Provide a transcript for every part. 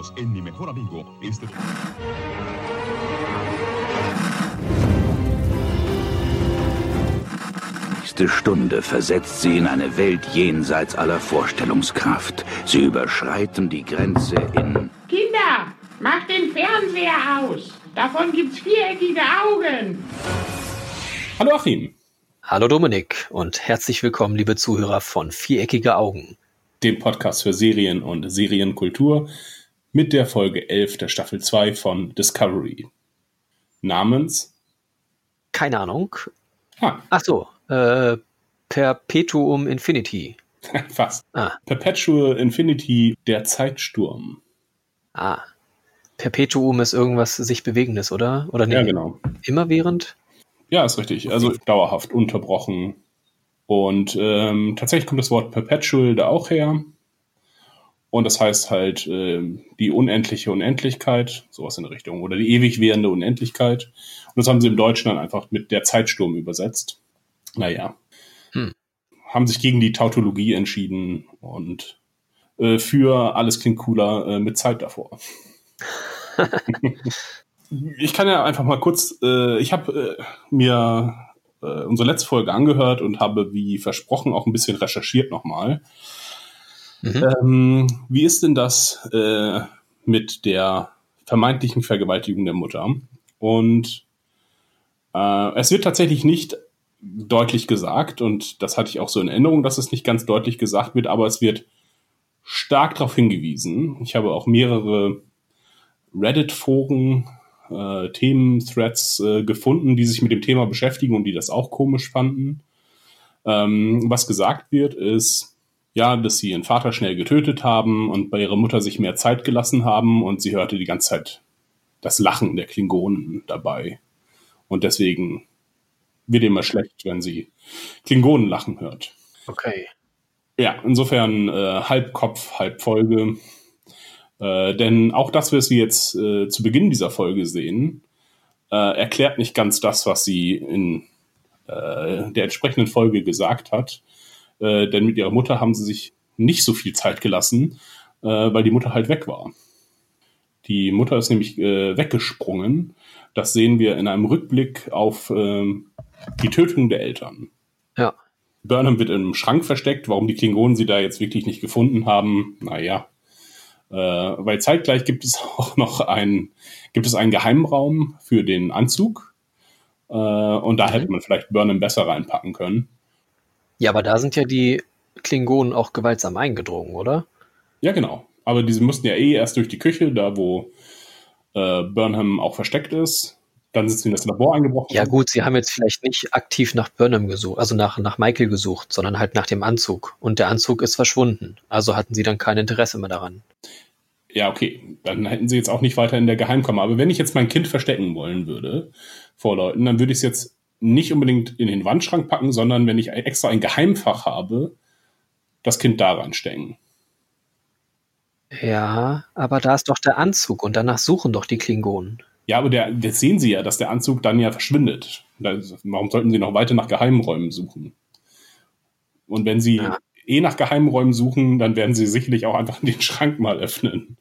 Bienvenidos en Mi Mejor Amigo. Nächste Stunde versetzt sie in eine Welt jenseits aller Vorstellungskraft. Sie überschreiten die Grenze in... Kinder, macht den Fernseher aus. Davon gibt's viereckige Augen. Hallo Achim. Hallo Dominik und herzlich willkommen, liebe Zuhörer von Viereckige Augen, dem Podcast für Serien und Serienkultur mit der Folge 11 der Staffel 2 von Discovery. Namens? Keine Ahnung. Ach so, Perpetuum Infinity. Fast. Perpetual Infinity, der Zeitsturm. Perpetuum ist irgendwas sich Bewegendes, oder? Oder nee, ja, genau. Immerwährend? Ja, ist richtig. Also dauerhaft unterbrochen. Und tatsächlich kommt das Wort Perpetual da auch her. Und das heißt halt die unendliche Unendlichkeit, sowas in der Richtung. Oder die ewig währende Unendlichkeit. Und das haben sie im Deutschen dann einfach mit der Zeitsturm übersetzt. Naja. Haben sich gegen die Tautologie entschieden und für alles klingt cooler mit Zeit davor. Ich kann ja einfach mal kurz, ich habe mir unsere letzte Folge angehört und habe, wie versprochen, auch ein bisschen recherchiert nochmal. Wie ist denn das mit der vermeintlichen Vergewaltigung der Mutter? Und es wird tatsächlich nicht deutlich gesagt, und das hatte ich auch so in Erinnerung, dass es nicht ganz deutlich gesagt wird, aber es wird stark darauf hingewiesen. Ich habe auch mehrere Reddit-Foren, Themen-Threads gefunden, die sich mit dem Thema beschäftigen und die das auch komisch fanden. Was gesagt wird, ist, ja, dass sie ihren Vater schnell getötet haben und bei ihrer Mutter sich mehr Zeit gelassen haben und sie hörte die ganze Zeit das Lachen der Klingonen dabei. Und deswegen wird ihr immer schlecht, wenn sie Klingonen lachen hört. Okay. Ja, insofern halb Kopf, halb Folge. Denn auch das, was wir jetzt zu Beginn dieser Folge sehen, erklärt nicht ganz das, was sie in der entsprechenden Folge gesagt hat. Denn mit ihrer Mutter haben sie sich nicht so viel Zeit gelassen, weil die Mutter halt weg war. Die Mutter ist nämlich weggesprungen. Das sehen wir in einem Rückblick auf die Tötung der Eltern. Ja. Burnham wird im Schrank versteckt. Warum die Klingonen sie da jetzt wirklich nicht gefunden haben, naja. Weil zeitgleich gibt es auch noch einen Geheimraum für den Anzug. Und da hätte man vielleicht Burnham besser reinpacken können. Ja, aber da sind ja die Klingonen auch gewaltsam eingedrungen, oder? Ja, genau. Aber diese mussten ja erst durch die Küche, da wo Burnham auch versteckt ist. Dann sind sie in das Labor eingebrochen. Ja gut, sie haben jetzt vielleicht nicht aktiv nach Burnham gesucht, also nach Michael gesucht, sondern halt nach dem Anzug. Und der Anzug ist verschwunden. Also hatten sie dann kein Interesse mehr daran. Ja, okay. Dann hätten sie jetzt auch nicht weiter in der Geheimkammer. Aber wenn ich jetzt mein Kind verstecken wollen würde vor Leuten, dann würde ich es jetzt nicht unbedingt in den Wandschrank packen, sondern wenn ich extra ein Geheimfach habe, das Kind daran stecken. Ja, aber da ist doch der Anzug und danach suchen doch die Klingonen. Ja, aber das sehen sie ja, dass der Anzug dann ja verschwindet. Warum sollten sie noch weiter nach Geheimräumen suchen? Und wenn sie nach Geheimräumen suchen, dann werden sie sicherlich auch einfach den Schrank mal öffnen.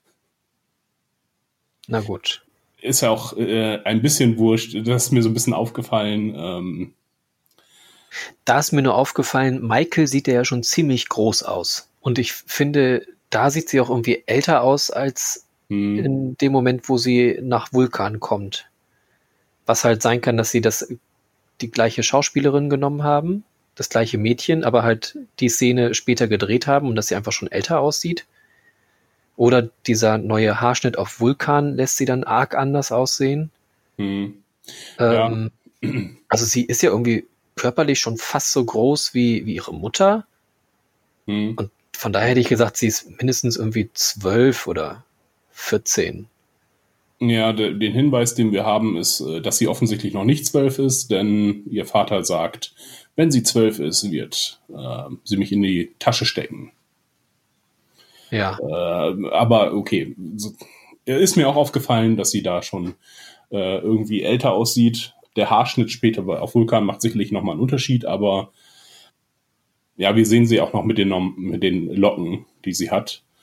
Na gut. Ist ja auch ein bisschen wurscht. Das ist mir so ein bisschen aufgefallen. Da ist mir nur aufgefallen, Michael sieht ja schon ziemlich groß aus. Und ich finde, da sieht sie auch irgendwie älter aus als in dem Moment, wo sie nach Vulkan kommt. Was halt sein kann, dass sie die gleiche Schauspielerin genommen haben, das gleiche Mädchen, aber halt die Szene später gedreht haben und dass sie einfach schon älter aussieht. Oder dieser neue Haarschnitt auf Vulkan lässt sie dann arg anders aussehen. Ja. Also sie ist ja irgendwie körperlich schon fast so groß wie ihre Mutter. Und von daher hätte ich gesagt, sie ist mindestens irgendwie 12 oder 14. Ja, den Hinweis, den wir haben, ist, dass sie offensichtlich noch nicht 12 ist, denn ihr Vater sagt, wenn sie 12 ist, wird sie mich in die Tasche stecken. Ja. Aber okay, ist mir auch aufgefallen, dass sie da schon irgendwie älter aussieht. Der Haarschnitt später auf Vulkan macht sicherlich nochmal einen Unterschied, aber ja, wir sehen sie auch noch mit den Locken, die sie hat.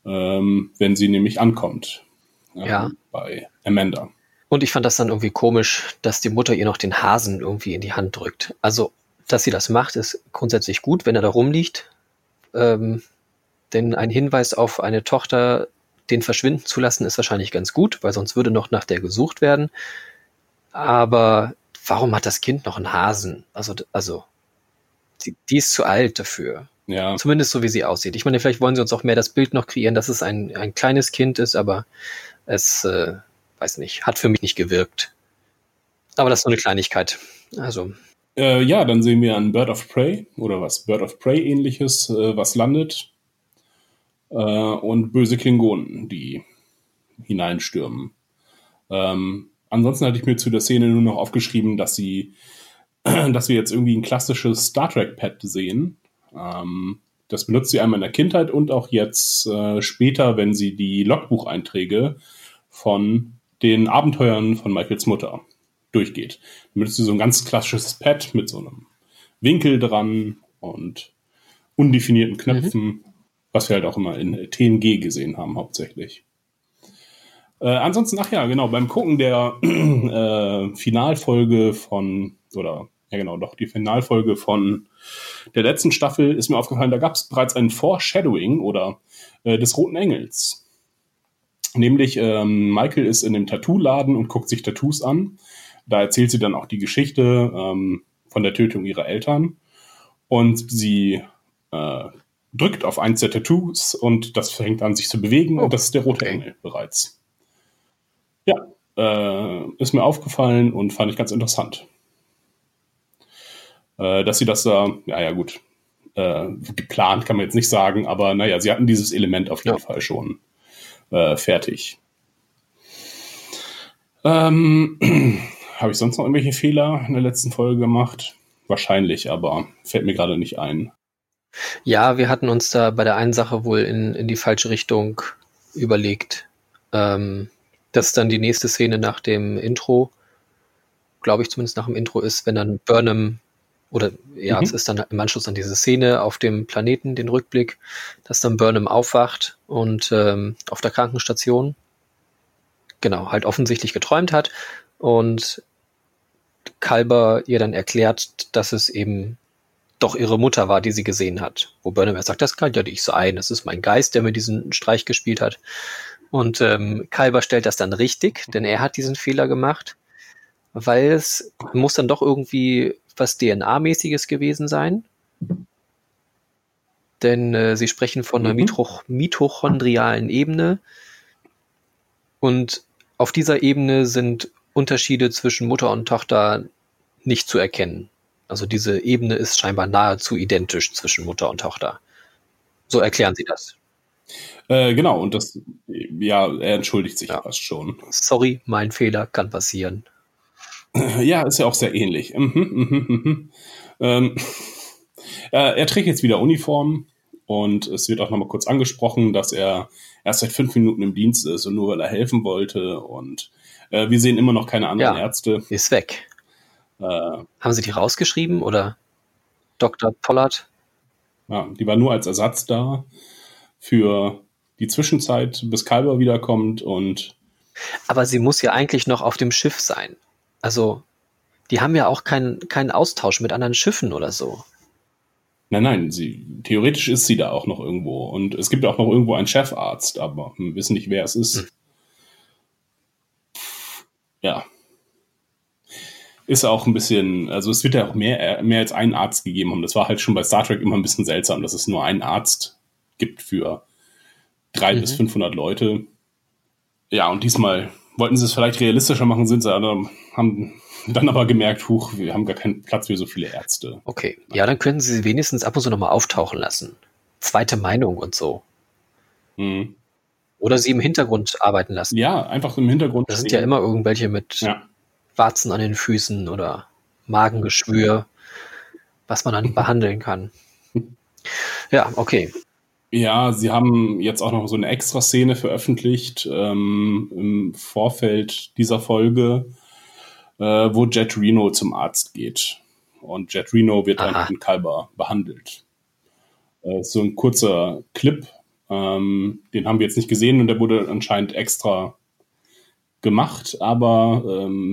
wenn sie nämlich ankommt Ja. bei Amanda. Und ich fand das dann irgendwie komisch, dass die Mutter ihr noch den Hasen irgendwie in die Hand drückt. Also, dass sie das macht, ist grundsätzlich gut, wenn er da rumliegt. Denn ein Hinweis auf eine Tochter, den verschwinden zu lassen, ist wahrscheinlich ganz gut, weil sonst würde noch nach der gesucht werden. Aber warum hat das Kind noch einen Hasen? Also die ist zu alt dafür. Ja. Zumindest so, wie sie aussieht. Ich meine, vielleicht wollen sie uns auch mehr das Bild noch kreieren, dass es ein kleines Kind ist, aber es, weiß nicht, hat für mich nicht gewirkt. Aber das ist so eine Kleinigkeit. Also. Ja, dann sehen wir ein Bird of Prey oder was Bird of Prey ähnliches, was landet. Und böse Klingonen, die hineinstürmen. Ansonsten hatte ich mir zu der Szene nur noch aufgeschrieben, dass wir jetzt irgendwie ein klassisches Star Trek-Pad sehen. Das benutzt sie einmal in der Kindheit und auch jetzt später, wenn sie die Logbucheinträge von den Abenteuern von Michaels Mutter durchgeht. Dann benutzt sie so ein ganz klassisches Pad mit so einem Winkel dran und undefinierten Knöpfen, was wir halt auch immer in TNG gesehen haben hauptsächlich. Ansonsten, beim Gucken der Finalfolge die Finalfolge von der letzten Staffel ist mir aufgefallen, da gab es bereits ein Foreshadowing des Roten Engels. Nämlich Michael ist in dem Tattoo-Laden und guckt sich Tattoos an. Da erzählt sie dann auch die Geschichte von der Tötung ihrer Eltern. Und sie drückt auf eins der Tattoos und das fängt an, sich zu bewegen. Und das ist der Rote Engel bereits. Ja, ist mir aufgefallen und fand ich ganz interessant. Dass sie das da, geplant kann man jetzt nicht sagen, aber sie hatten dieses Element auf jeden Fall schon fertig. Habe ich sonst noch irgendwelche Fehler in der letzten Folge gemacht? Wahrscheinlich, aber fällt mir gerade nicht ein. Ja, wir hatten uns da bei der einen Sache wohl in die falsche Richtung überlegt. Dass dann die nächste Szene nach dem Intro, glaube ich zumindest nach dem Intro ist, wenn dann Burnham es ist dann im Anschluss an diese Szene auf dem Planeten, den Rückblick, dass dann Burnham aufwacht und auf der Krankenstation halt offensichtlich geträumt hat und Culber ihr dann erklärt, dass es eben doch ihre Mutter war, die sie gesehen hat. Wo Burnham sagt, das kann ja nicht sein, das ist mein Geist, der mir diesen Streich gespielt hat. Und Culber stellt das dann richtig, denn er hat diesen Fehler gemacht, weil es muss dann doch irgendwie was DNA-mäßiges gewesen sein. Denn sie sprechen von einer mitochondrialen Ebene. Und auf dieser Ebene sind Unterschiede zwischen Mutter und Tochter nicht zu erkennen. Also diese Ebene ist scheinbar nahezu identisch zwischen Mutter und Tochter. So erklären sie das. Genau, und das, er entschuldigt sich fast schon. Sorry, mein Fehler, kann passieren. Ja, ist ja auch sehr ähnlich. Er trägt jetzt wieder Uniform und es wird auch nochmal kurz angesprochen, dass er erst seit 5 Minuten im Dienst ist und nur weil er helfen wollte und wir sehen immer noch keine anderen Ärzte. Ist weg. Haben sie die rausgeschrieben oder Dr. Pollard? Ja, die war nur als Ersatz da für die Zwischenzeit, bis Culber wiederkommt und. Aber sie muss ja eigentlich noch auf dem Schiff sein. Also, die haben ja auch keinen Austausch mit anderen Schiffen oder so. Nein, theoretisch ist sie da auch noch irgendwo. Und es gibt auch noch irgendwo einen Chefarzt, aber wir wissen nicht, wer es ist. Ja. Ist auch ein bisschen, also es wird ja auch mehr als einen Arzt gegeben haben. Das war halt schon bei Star Trek immer ein bisschen seltsam, dass es nur einen Arzt gibt für 300 bis 500 Leute. Ja, und diesmal wollten sie es vielleicht realistischer machen, haben dann aber gemerkt, wir haben gar keinen Platz für so viele Ärzte. Okay, ja, dann können sie wenigstens ab und zu nochmal auftauchen lassen. Zweite Meinung und so. Mhm. Oder sie im Hintergrund arbeiten lassen. Ja, einfach im Hintergrund. Das sind ja immer irgendwelche mit Warzen an den Füßen oder Magengeschwür, was man dann behandeln kann. Ja, okay. Ja, sie haben jetzt auch noch so eine Extra-Szene veröffentlicht im Vorfeld dieser Folge, wo Jet Reno zum Arzt geht. Und Jet Reno wird dann von Culber behandelt. So ein kurzer Clip, Den haben wir jetzt nicht gesehen und der wurde anscheinend extra gemacht, aber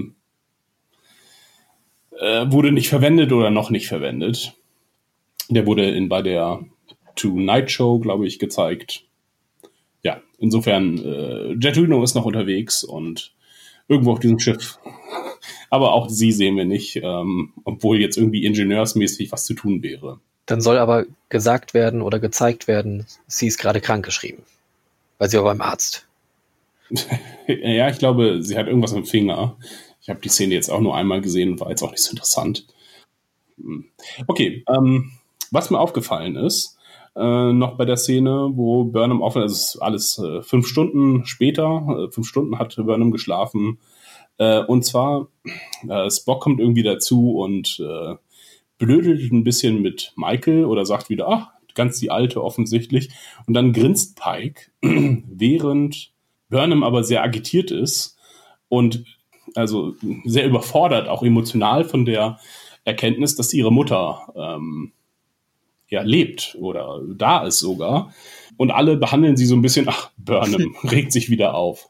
wurde nicht verwendet oder noch nicht verwendet. Der wurde bei der Tonight Show, glaube ich, gezeigt. Ja, insofern, Jet Reno ist noch unterwegs und irgendwo auf diesem Schiff. Aber auch sie sehen wir nicht, obwohl jetzt irgendwie ingenieursmäßig was zu tun wäre. Dann soll aber gesagt werden oder gezeigt werden, sie ist gerade krankgeschrieben. Weil sie war beim Arzt. Ja, ich glaube, sie hat irgendwas im Finger. Ich habe die Szene jetzt auch nur einmal gesehen und war jetzt auch nicht so interessant. Okay, was mir aufgefallen ist, noch bei der Szene, wo Burnham aufhört, also es ist alles 5 Stunden später, 5 Stunden hat Burnham geschlafen, und zwar Spock kommt irgendwie dazu und blödelt ein bisschen mit Michael oder sagt wieder, ach, ganz die Alte offensichtlich, und dann grinst Pike, während Burnham aber sehr agitiert ist und also sehr überfordert, auch emotional von der Erkenntnis, dass ihre Mutter lebt oder da ist sogar. Und alle behandeln sie so ein bisschen, ach, Burnham regt sich wieder auf.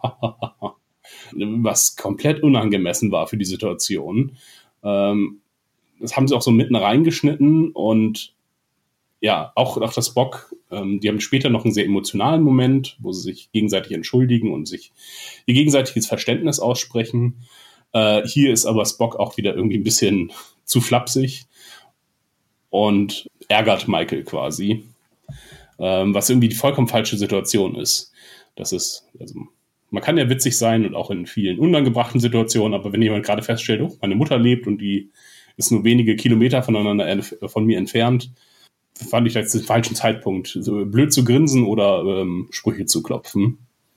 Was komplett unangemessen war für die Situation. Das haben sie auch so mitten reingeschnitten und ja, auch das Spock, die haben später noch einen sehr emotionalen Moment, wo sie sich gegenseitig entschuldigen und sich ihr gegenseitiges Verständnis aussprechen. Hier ist aber Spock auch wieder irgendwie ein bisschen zu flapsig und ärgert Michael quasi, was irgendwie die vollkommen falsche Situation ist. Das ist, also man kann ja witzig sein und auch in vielen unangebrachten Situationen, aber wenn jemand gerade feststellt, oh, meine Mutter lebt und die ist nur wenige Kilometer von mir entfernt, fand ich jetzt den falschen Zeitpunkt, so blöd zu grinsen oder Sprüche zu klopfen.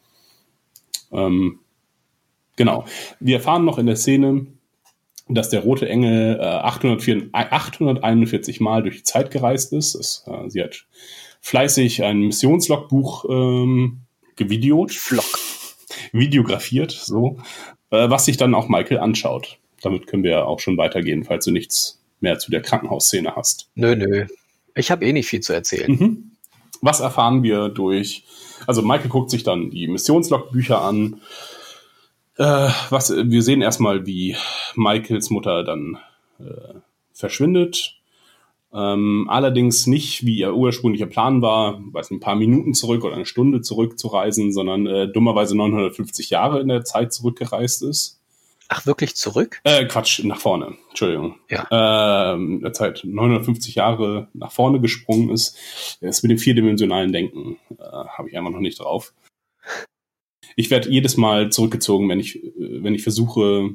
Genau. Wir erfahren noch in der Szene, dass der Rote Engel 841 Mal durch die Zeit gereist ist. Sie hat fleißig ein Missionslogbuch videografiert, so, was sich dann auch Michael anschaut. Damit können wir auch schon weitergehen, falls du nichts mehr zu der Krankenhausszene hast. Nö. Ich habe nicht viel zu erzählen. Was erfahren wir also Michael guckt sich dann die Missionslogbücher an. Wir sehen erstmal, wie Michaels Mutter dann verschwindet. Allerdings nicht, wie ihr ursprünglicher Plan war, ein paar Minuten zurück oder eine Stunde zurückzureisen, sondern dummerweise 950 Jahre in der Zeit zurückgereist ist. Ach, wirklich zurück? Quatsch, nach vorne. Entschuldigung. Ja. Der Zeit 950 Jahre nach vorne gesprungen ist. Das mit dem vierdimensionalen Denken habe ich einfach noch nicht drauf. Ich werde jedes Mal zurückgezogen, wenn ich versuche,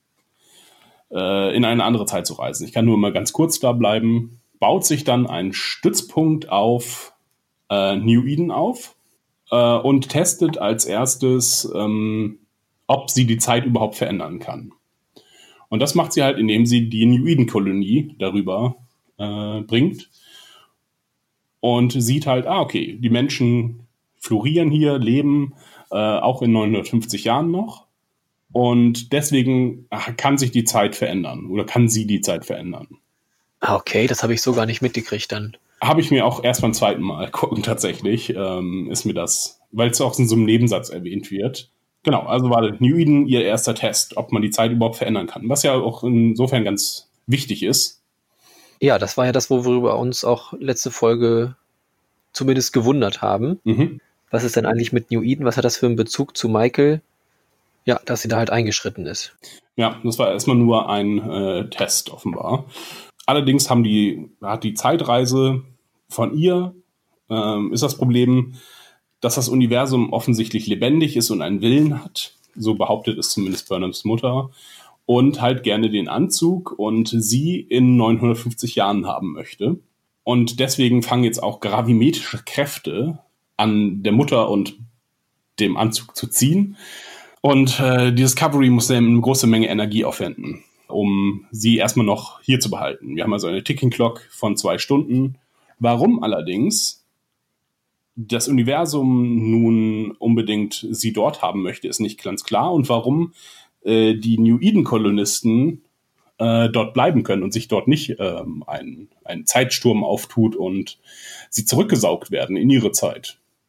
in eine andere Zeit zu reisen. Ich kann nur mal ganz kurz da bleiben. Baut sich dann ein Stützpunkt auf New Eden auf und testet als erstes, ob sie die Zeit überhaupt verändern kann. Und das macht sie halt, indem sie die New Eden-Kolonie darüber bringt und sieht halt, okay, die Menschen florieren hier, leben auch in 950 Jahren noch und deswegen kann sich die Zeit verändern oder kann sie die Zeit verändern. Okay, das habe ich so gar nicht mitgekriegt dann. Habe ich mir auch erst beim zweiten Mal gucken tatsächlich, ist mir das, weil es auch in so einem Nebensatz erwähnt wird. Genau, also war New Eden ihr erster Test, ob man die Zeit überhaupt verändern kann, was ja auch insofern ganz wichtig ist. Ja, das war ja das, worüber wir uns auch letzte Folge zumindest gewundert haben. Was ist denn eigentlich mit New Eden? Was hat das für einen Bezug zu Michael? Ja, dass sie da halt eingeschritten ist. Ja, das war erstmal nur ein Test offenbar. Allerdings hat die Zeitreise von ihr, ist das Problem, dass das Universum offensichtlich lebendig ist und einen Willen hat. So behauptet es zumindest Burnhams Mutter. Und halt gerne den Anzug und sie in 950 Jahren haben möchte. Und deswegen fangen jetzt auch gravimetrische Kräfte an der Mutter und dem Anzug zu ziehen. Und die Discovery muss eine große Menge Energie aufwenden, um sie erstmal noch hier zu behalten. Wir haben also eine Ticking Clock von 2 Stunden. Warum allerdings das Universum nun unbedingt sie dort haben möchte, ist nicht ganz klar. Und warum die New Eden-Kolonisten dort bleiben können und sich dort nicht ein Zeitsturm auftut und sie zurückgesaugt werden in ihre Zeit.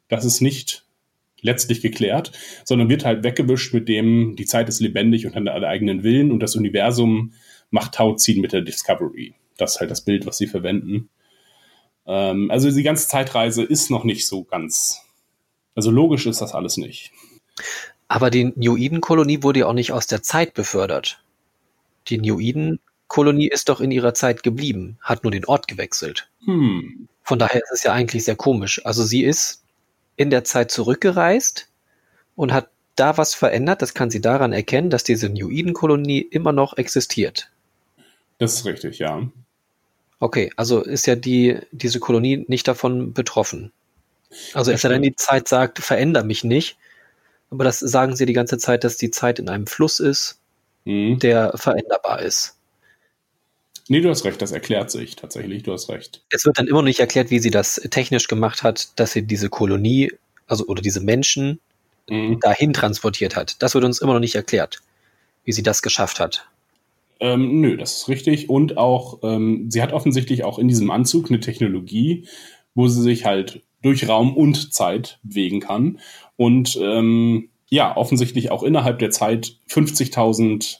Das ist nicht letztlich geklärt, sondern wird halt weggewischt mit dem, die Zeit ist lebendig und hat einen eigenen Willen und das Universum macht Tauziehen mit der Discovery. Das ist halt das Bild, was sie verwenden. Also die ganze Zeitreise ist noch nicht so ganz, also logisch ist das alles nicht. Aber die New Eden-Kolonie wurde ja auch nicht aus der Zeit befördert. Die New Eden-Kolonie ist doch in ihrer Zeit geblieben, hat nur den Ort gewechselt. Von daher ist es ja eigentlich sehr komisch. Also sie ist in der Zeit zurückgereist und hat da was verändert. Das kann sie daran erkennen, dass diese New Eden-Kolonie immer noch existiert. Das ist richtig, ja. Okay, also ist ja diese Kolonie nicht davon betroffen. Also erst wenn die Zeit sagt, veränder mich nicht, aber das sagen sie die ganze Zeit, dass die Zeit in einem Fluss ist, der veränderbar ist. Nee, du hast recht, das erklärt sich tatsächlich, du hast recht. Es wird dann immer noch nicht erklärt, wie sie das technisch gemacht hat, dass sie diese Kolonie, also oder diese Menschen dahin transportiert hat. Das wird uns immer noch nicht erklärt, wie sie das geschafft hat. Nö, das ist richtig. Und auch, sie hat offensichtlich auch in diesem Anzug eine Technologie, wo sie sich halt durch Raum und Zeit bewegen kann. Und ja, offensichtlich auch innerhalb der Zeit 50.000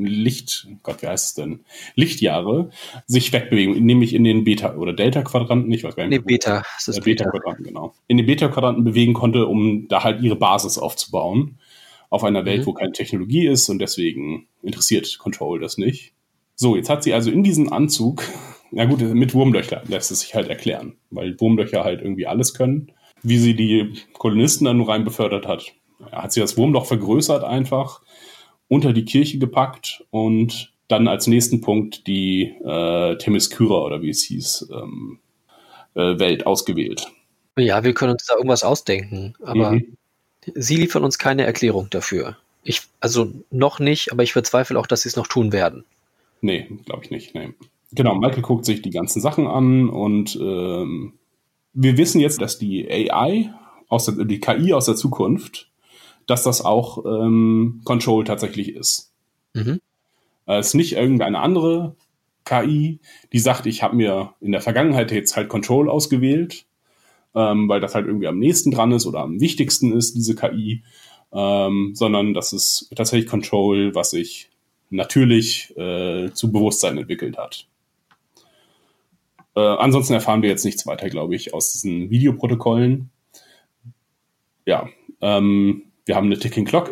Lichtjahre sich wegbewegen, nämlich in den Beta- oder Delta-Quadranten, ich weiß gar nicht. Nee, Beta. Das ist Beta-Quadranten, genau. In den Beta-Quadranten bewegen konnte, um da halt ihre Basis aufzubauen. Auf einer Welt, wo keine Technologie ist und deswegen interessiert Control das nicht. So, jetzt hat sie also in diesem Anzug, na gut, mit Wurmlöcher lässt es sich halt erklären, weil Wurmlöcher halt irgendwie alles können. Wie sie die Kolonisten dann nur rein befördert hat, hat sie das Wurmloch vergrößert einfach, unter die Kirche gepackt und dann als nächsten Punkt die Themyscira oder wie es hieß, Welt ausgewählt. Ja, wir können uns da irgendwas ausdenken, aber sie liefern uns keine Erklärung dafür. Also noch nicht, aber ich bezweifle auch, dass sie es noch tun werden. Nee, glaube ich nicht. Nee. Genau, Michael guckt sich die ganzen Sachen an und wir wissen jetzt, dass die AI, die KI aus der Zukunft, dass das auch Control tatsächlich ist. Es ist nicht irgendeine andere KI, die sagt, ich habe mir in der Vergangenheit jetzt halt Control ausgewählt, weil das halt irgendwie am nächsten dran ist oder am wichtigsten ist, diese KI, sondern das ist tatsächlich Control, was sich natürlich zu Bewusstsein entwickelt hat. Ansonsten erfahren wir jetzt nichts weiter, glaube ich, aus diesen Videoprotokollen. Ja, wir haben eine Ticking Clock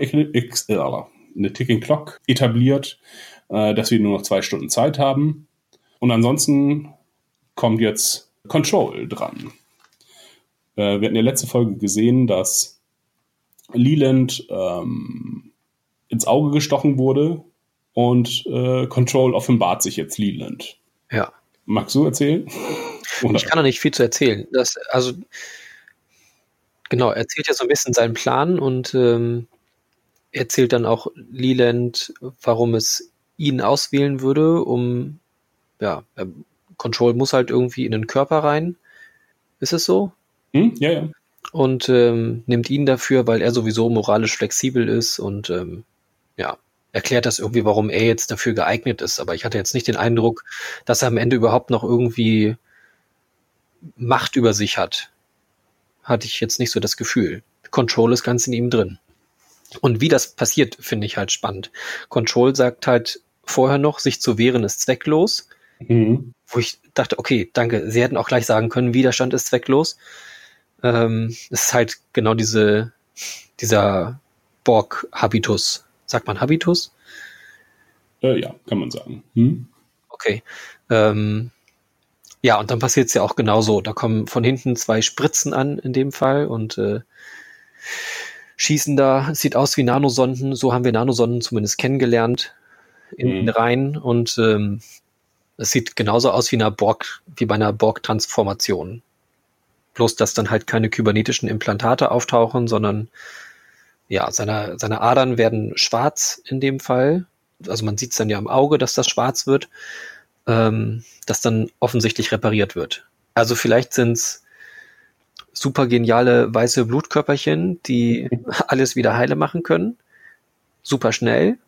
etabliert, dass wir nur noch 2 Stunden Zeit haben. Und ansonsten kommt jetzt Control dran. Wir hatten in der letzten Folge gesehen, dass Leland ins Auge gestochen wurde und Control offenbart sich jetzt Leland. Ja. Magst du erzählen? Ich kann da nicht viel zu erzählen. Genau, er erzählt ja so ein bisschen seinen Plan und erzählt dann auch Leland, warum es ihn auswählen würde, Control muss halt irgendwie in den Körper rein. Ist es so? Ja, ja. Und nimmt ihn dafür, weil er sowieso moralisch flexibel ist und erklärt das irgendwie, warum er jetzt dafür geeignet ist. Aber ich hatte jetzt nicht den Eindruck, dass er am Ende überhaupt noch irgendwie Macht über sich hat. Hatte ich jetzt nicht so das Gefühl. Control ist ganz in ihm drin. Und wie das passiert, finde ich halt spannend. Control sagt halt vorher noch, sich zu wehren ist zwecklos. Wo ich dachte, okay, danke. Sie hätten auch gleich sagen können, Widerstand ist zwecklos. Es ist halt genau dieser Borg-Habitus. Sagt man Habitus? Ja, kann man sagen. Okay. Ja, und dann passiert es ja auch genauso. Da kommen von hinten 2 Spritzen an in dem Fall und schießen da. Es sieht aus wie Nanosonden. So haben wir Nanosonden zumindest kennengelernt in den Reihen. Und es sieht genauso aus wie bei einer Borg-Transformation. Bloß, dass dann halt keine kybernetischen Implantate auftauchen, sondern ja, seine Adern werden schwarz in dem Fall. Also man sieht es dann ja im Auge, dass das schwarz wird, das dann offensichtlich repariert wird. Also vielleicht sind es super geniale weiße Blutkörperchen, die alles wieder heile machen können. Super schnell.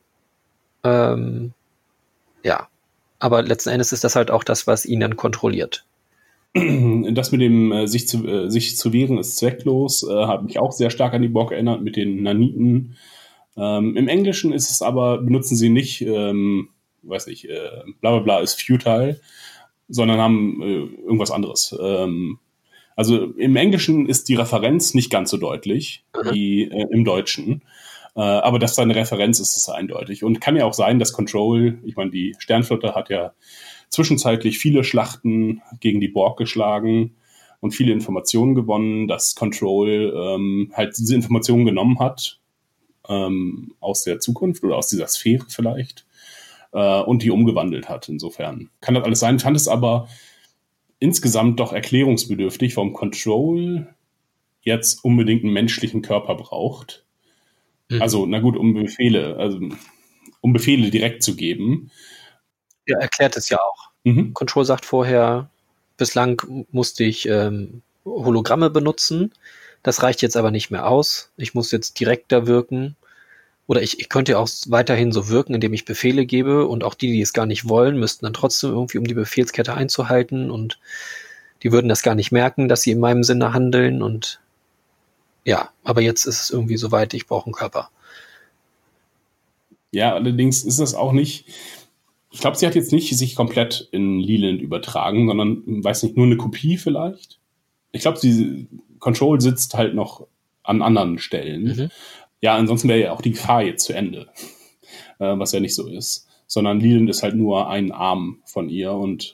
Ja, aber letzten Endes ist das halt auch das, was ihn dann kontrolliert. Das mit dem sich zu wehren ist zwecklos, hat mich auch sehr stark an die Borg erinnert mit den Naniten. Im Englischen ist es aber, benutzen sie nicht, bla bla bla ist futile, sondern haben irgendwas anderes. Also im Englischen ist die Referenz nicht ganz so deutlich wie im Deutschen. Aber dass da eine Referenz ist, ist eindeutig. Und kann ja auch sein, dass Control, ich meine, die Sternflotte hat ja zwischenzeitlich viele Schlachten gegen die Borg geschlagen und viele Informationen gewonnen, dass Control halt diese Informationen genommen hat aus der Zukunft oder aus dieser Sphäre vielleicht und die umgewandelt hat. Insofern kann das alles sein. Ich fand es aber insgesamt doch erklärungsbedürftig, warum Control jetzt unbedingt einen menschlichen Körper braucht. Also, na gut, um Befehle direkt zu geben. Ja, erklärt es ja auch. Control sagt vorher, bislang musste ich Hologramme benutzen. Das reicht jetzt aber nicht mehr aus. Ich muss jetzt direkter wirken. Oder ich könnte auch weiterhin so wirken, indem ich Befehle gebe. Und auch die es gar nicht wollen, müssten dann trotzdem irgendwie, um die Befehlskette einzuhalten. Und die würden das gar nicht merken, dass sie in meinem Sinne handeln. Und ja, aber jetzt ist es irgendwie soweit, ich brauche einen Körper. Ja, allerdings ist das auch nicht... Ich glaube, sie hat jetzt nicht sich komplett in Leland übertragen, sondern, weiß nicht, nur eine Kopie vielleicht. Ich glaube, Control sitzt halt noch an anderen Stellen. Ja, ansonsten wäre ja auch die Gefahr jetzt zu Ende, was ja nicht so ist. Sondern Leland ist halt nur ein Arm von ihr und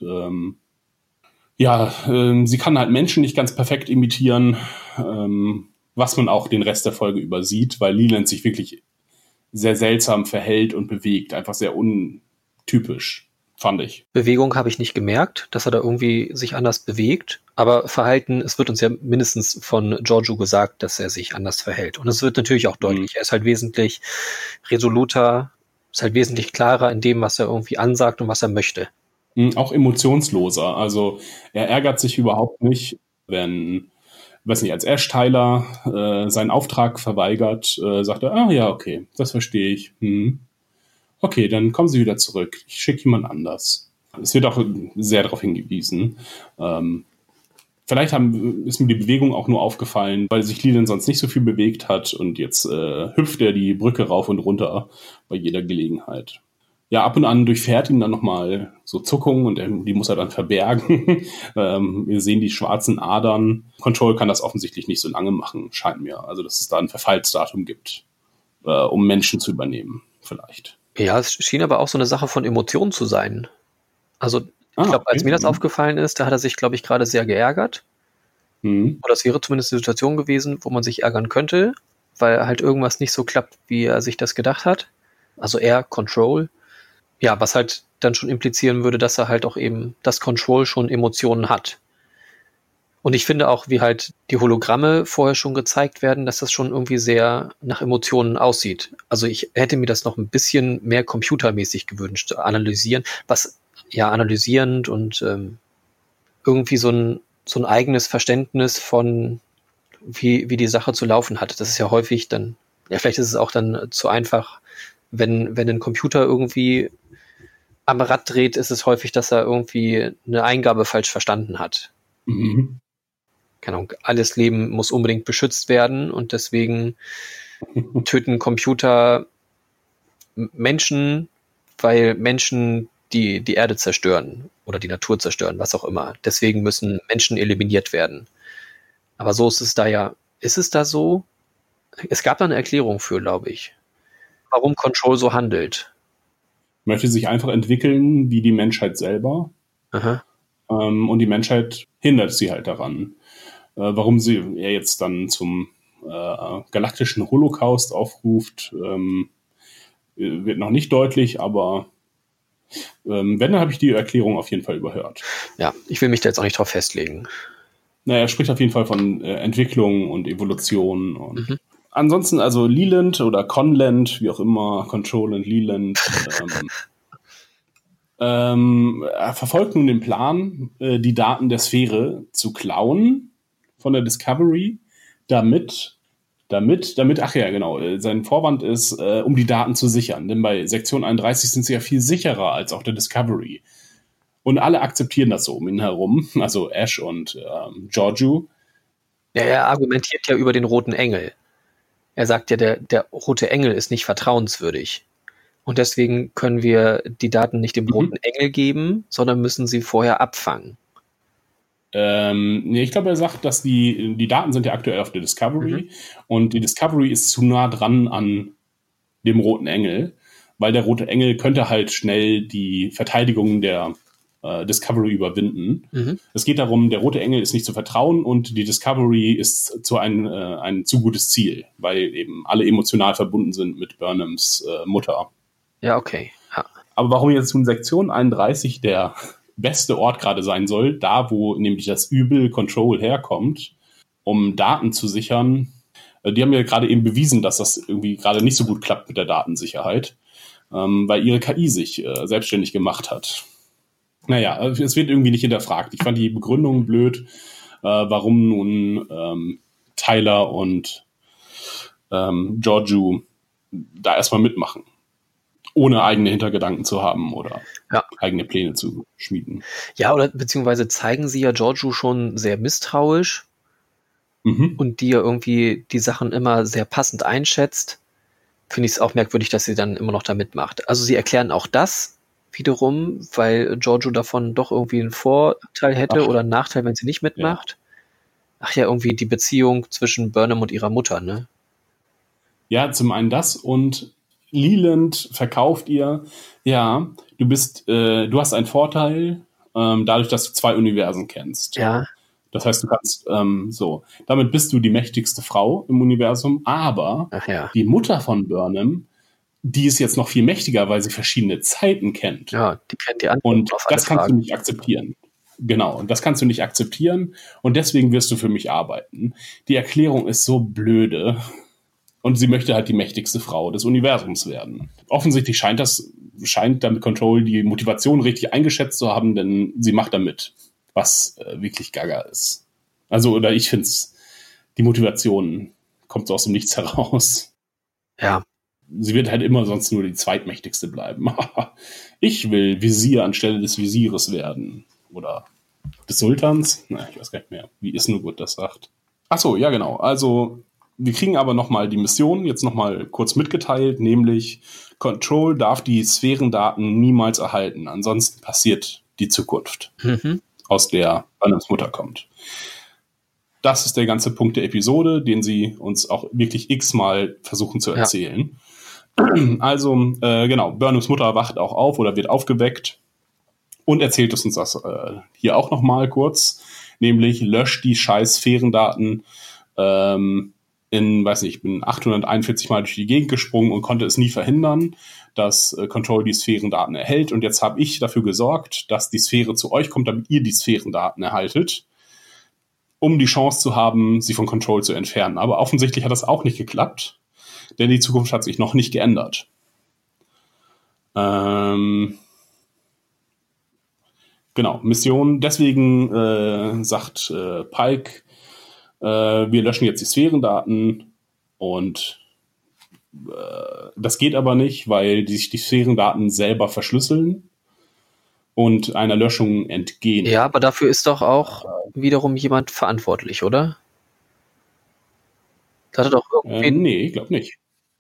sie kann halt Menschen nicht ganz perfekt imitieren, was man auch den Rest der Folge übersieht, weil Leland sich wirklich sehr seltsam verhält und bewegt, einfach sehr untypisch, fand ich. Bewegung habe ich nicht gemerkt, dass er da irgendwie sich anders bewegt, aber Verhalten, es wird uns ja mindestens von Georgiou gesagt, dass er sich anders verhält. Und es wird natürlich auch deutlich, er ist halt wesentlich resoluter, ist halt wesentlich klarer in dem, was er irgendwie ansagt und was er möchte. Auch emotionsloser, also er ärgert sich überhaupt nicht, wenn, als Ash Tyler seinen Auftrag verweigert, sagt er, ja, okay, das verstehe ich. Okay, dann kommen Sie wieder zurück. Ich schicke jemand anders. Es wird auch sehr darauf hingewiesen. Vielleicht ist mir die Bewegung auch nur aufgefallen, weil sich Leland sonst nicht so viel bewegt hat und jetzt hüpft er die Brücke rauf und runter bei jeder Gelegenheit. Ja, ab und an durchfährt ihn dann nochmal so Zuckungen und die muss er dann verbergen. Wir sehen die schwarzen Adern. Control kann das offensichtlich nicht so lange machen, scheint mir. Also, dass es da ein Verfallsdatum gibt, um Menschen zu übernehmen, vielleicht. Ja, es schien aber auch so eine Sache von Emotionen zu sein. Also, ich glaube, als mir das aufgefallen ist, da hat er sich, glaube ich, gerade sehr geärgert. Oder das wäre zumindest eine Situation gewesen, wo man sich ärgern könnte, weil halt irgendwas nicht so klappt, wie er sich das gedacht hat. Also er, Control. Ja, was halt dann schon implizieren würde, dass er halt auch eben das Control schon Emotionen hat. Und ich finde auch, wie halt die Hologramme vorher schon gezeigt werden, dass das schon irgendwie sehr nach Emotionen aussieht. Also ich hätte mir das noch ein bisschen mehr computermäßig gewünscht, analysierend und irgendwie so ein eigenes Verständnis von, wie die Sache zu laufen hat. Das ist ja häufig dann, ja, vielleicht ist es auch dann zu einfach, wenn ein Computer irgendwie am Rad dreht, ist es häufig, dass er irgendwie eine Eingabe falsch verstanden hat. Keine Ahnung, alles Leben muss unbedingt beschützt werden und deswegen töten Computer Menschen, weil Menschen die Erde zerstören oder die Natur zerstören, was auch immer. Deswegen müssen Menschen eliminiert werden. Aber so ist es da ja. Ist es da so? Es gab da eine Erklärung für, glaube ich, warum Control so handelt. Möchte sich einfach entwickeln wie die Menschheit selber. Und die Menschheit hindert sie halt daran. Warum er jetzt dann zum galaktischen Holocaust aufruft, wird noch nicht deutlich, aber wenn, dann habe ich die Erklärung auf jeden Fall überhört. Ja, ich will mich da jetzt auch nicht drauf festlegen. Naja, er spricht auf jeden Fall von Entwicklung und Evolution und ansonsten, also Leland oder Conland, wie auch immer, Control und Leland, er verfolgt nun den Plan, die Daten der Sphäre zu klauen von der Discovery, damit, ach ja, genau, sein Vorwand ist, um die Daten zu sichern. Denn bei Sektion 31 sind sie ja viel sicherer als auf der Discovery. Und alle akzeptieren das so um ihn herum, also Ash und Georgiou. Ja, er argumentiert ja über den roten Engel. Er sagt ja, der rote Engel ist nicht vertrauenswürdig. Und deswegen können wir die Daten nicht dem roten Engel geben, sondern müssen sie vorher abfangen. Nee, ich glaube, er sagt, dass die Daten sind ja aktuell auf der Discovery und die Discovery ist zu nah dran an dem roten Engel, weil der rote Engel könnte halt schnell die Verteidigung der Discovery überwinden. Es geht darum, der rote Engel ist nicht zu vertrauen und die Discovery ist ein zu gutes Ziel, weil eben alle emotional verbunden sind mit Burnhams Mutter. Ja, okay. Ja. Aber warum jetzt nun Sektion 31 der beste Ort gerade sein soll, da wo nämlich das Übel Control herkommt, um Daten zu sichern, die haben ja gerade eben bewiesen, dass das irgendwie gerade nicht so gut klappt mit der Datensicherheit, weil ihre KI sich selbstständig gemacht hat. Naja, es wird irgendwie nicht hinterfragt. Ich fand die Begründung blöd, warum nun Tyler und Georgiou da erstmal mitmachen, ohne eigene Hintergedanken zu haben oder eigene Pläne zu schmieden. Ja, oder beziehungsweise zeigen sie ja Georgiou schon sehr misstrauisch und die ja irgendwie die Sachen immer sehr passend einschätzt. Finde ich es auch merkwürdig, dass sie dann immer noch da mitmacht. Also sie erklären auch das wiederum, weil Georgiou davon doch irgendwie einen Vorteil hätte oder einen Nachteil, wenn sie nicht mitmacht. Ja. Ach ja, irgendwie die Beziehung zwischen Burnham und ihrer Mutter, ne? Ja, zum einen das und Leland verkauft ihr, ja, du hast einen Vorteil, dadurch, dass du 2 Universen kennst. Ja. Das heißt, du kannst, damit bist du die mächtigste Frau im Universum, aber die Mutter von Burnham, die ist jetzt noch viel mächtiger, weil sie verschiedene Zeiten kennt. Ja, die kennt die Antworten und auf alle das kannst Fragen. du nicht akzeptieren. Genau, und das kannst du nicht akzeptieren und deswegen wirst du für mich arbeiten. Die Erklärung ist so blöde. Und sie möchte halt die mächtigste Frau des Universums werden. Offensichtlich scheint damit Control die Motivation richtig eingeschätzt zu haben, denn sie macht damit, was wirklich gaga ist. Also, oder ich finde es, die Motivation kommt so aus dem Nichts heraus. Ja. Sie wird halt immer sonst nur die zweitmächtigste bleiben. Ich will Visier anstelle des Visiers werden. Oder des Sultans. Na, ich weiß gar nicht mehr, wie Isnurgut das sagt. Ach so, ja genau. Also wir kriegen aber nochmal die Mission jetzt nochmal kurz mitgeteilt, nämlich Control darf die Sphärendaten niemals erhalten, ansonsten passiert die Zukunft, aus der Burnhams Mutter kommt. Das ist der ganze Punkt der Episode, den sie uns auch wirklich x-mal versuchen zu erzählen. Also, genau, Burnhams Mutter wacht auch auf oder wird aufgeweckt und erzählt uns das hier auch nochmal kurz, nämlich löscht die scheiß Sphärendaten ich bin 841 Mal durch die Gegend gesprungen und konnte es nie verhindern, dass Control die Sphärendaten erhält. Und jetzt habe ich dafür gesorgt, dass die Sphäre zu euch kommt, damit ihr die Sphärendaten erhaltet, um die Chance zu haben, sie von Control zu entfernen. Aber offensichtlich hat das auch nicht geklappt, denn die Zukunft hat sich noch nicht geändert. Genau, Mission. Deswegen sagt Pike, wir löschen jetzt die Sphärendaten und das geht aber nicht, weil sich die Sphärendaten selber verschlüsseln und einer Löschung entgehen. Ja, aber dafür ist doch auch wiederum jemand verantwortlich, oder? Das hat doch irgendwie nee, ich glaube nicht.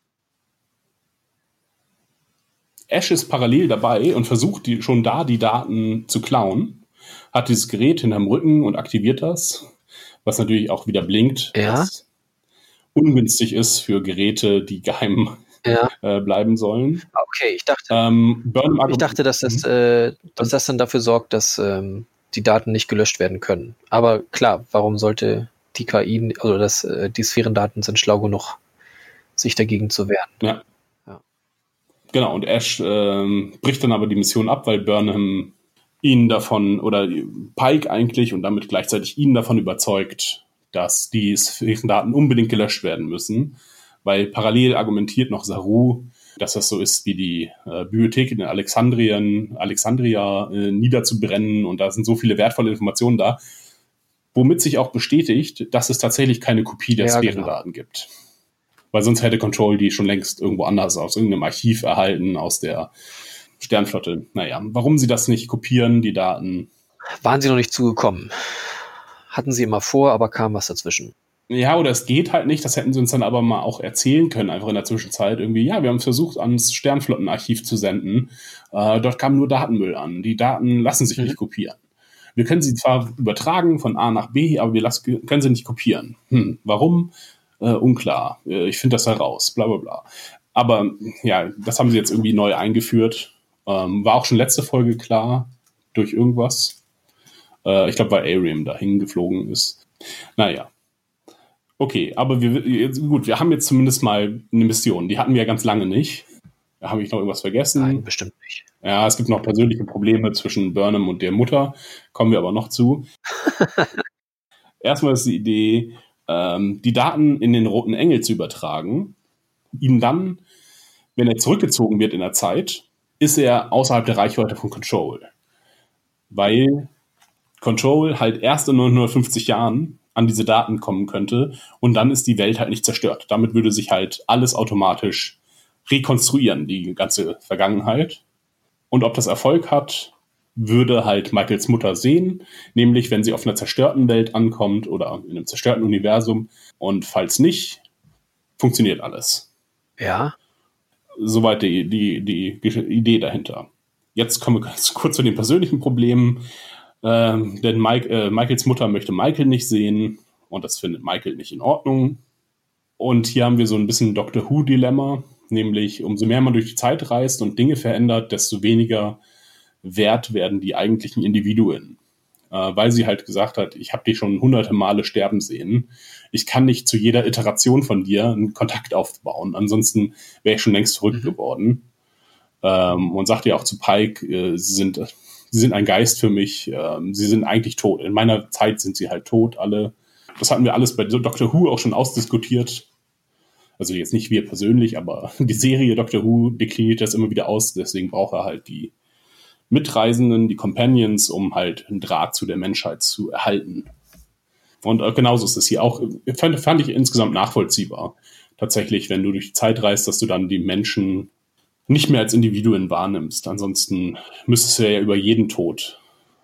Ash ist parallel dabei und versucht schon da die Daten zu klauen, hat dieses Gerät hinterm Rücken und aktiviert das, was natürlich auch wieder blinkt, was ungünstig ist für Geräte, die geheim bleiben sollen. Okay, ich dachte, dass das dann dafür sorgt, dass die Daten nicht gelöscht werden können. Aber klar, warum sollte die KI, also die Sphärendaten sind schlau genug, sich dagegen zu wehren? Ja. Genau, und Ash bricht dann aber die Mission ab, weil Burnham ihn davon, oder Pike eigentlich, und damit gleichzeitig ihn davon überzeugt, dass die Sphärendaten unbedingt gelöscht werden müssen, weil parallel argumentiert noch Saru, dass das so ist wie die Bibliothek in Alexandria niederzubrennen und da sind so viele wertvolle Informationen da, womit sich auch bestätigt, dass es tatsächlich keine Kopie der Sphärendaten gibt. Weil sonst hätte Control die schon längst irgendwo anders aus irgendeinem Archiv erhalten, aus der Sternflotte. Naja, warum sie das nicht kopieren, die Daten? Waren sie noch nicht zugekommen? Hatten sie immer vor, aber kam was dazwischen? Ja, oder es geht halt nicht. Das hätten sie uns dann aber mal auch erzählen können, einfach in der Zwischenzeit. Irgendwie, ja, wir haben versucht, ans Sternflottenarchiv zu senden. Dort kam nur Datenmüll an. Die Daten lassen sich nicht kopieren. Wir können sie zwar übertragen von A nach B, aber wir können sie nicht kopieren. Warum? Unklar. Ich finde das heraus. Bla bla bla. Aber ja, das haben sie jetzt irgendwie neu eingeführt. War auch schon letzte Folge klar, durch irgendwas. Ich glaube, weil Ariam da hingeflogen ist. Naja. Okay, aber wir haben jetzt zumindest mal eine Mission. Die hatten wir ja ganz lange nicht. Da habe ich noch irgendwas vergessen. Nein, bestimmt nicht. Ja, es gibt noch persönliche Probleme zwischen Burnham und der Mutter. Kommen wir aber noch zu. Erstmal ist die Idee, die Daten in den Roten Engel zu übertragen. Ihn dann, wenn er zurückgezogen wird in der Zeit, ist er außerhalb der Reichweite von Control. Weil Control halt erst in 950 Jahren an diese Daten kommen könnte und dann ist die Welt halt nicht zerstört. Damit würde sich halt alles automatisch rekonstruieren, die ganze Vergangenheit. Und ob das Erfolg hat, würde halt Michaels Mutter sehen, nämlich wenn sie auf einer zerstörten Welt ankommt oder in einem zerstörten Universum. Und falls nicht, funktioniert alles. Ja. Soweit die Idee dahinter. Jetzt kommen wir ganz kurz zu den persönlichen Problemen. Denn Michaels Mutter möchte Michael nicht sehen und das findet Michael nicht in Ordnung. Und hier haben wir so ein bisschen Doctor Who-Dilemma, nämlich umso mehr man durch die Zeit reist und Dinge verändert, desto weniger wert werden die eigentlichen Individuen. Weil sie halt gesagt hat, ich habe dich schon hunderte Male sterben sehen. Ich kann nicht zu jeder Iteration von dir einen Kontakt aufbauen. Ansonsten wäre ich schon längst verrückt geworden. Und sagt ja auch zu Pike, sie sind ein Geist für mich. Sie sind eigentlich tot. In meiner Zeit sind sie halt tot, alle. Das hatten wir alles bei Doctor Who auch schon ausdiskutiert. Also jetzt nicht wir persönlich, aber die Serie Doctor Who dekliniert das immer wieder aus. Deswegen braucht er halt die Mitreisenden, die Companions, um halt einen Draht zu der Menschheit zu erhalten. Und genauso ist es hier auch. Fand ich insgesamt nachvollziehbar. Tatsächlich, wenn du durch die Zeit reist, dass du dann die Menschen nicht mehr als Individuen wahrnimmst. Ansonsten müsstest du ja über jeden Tod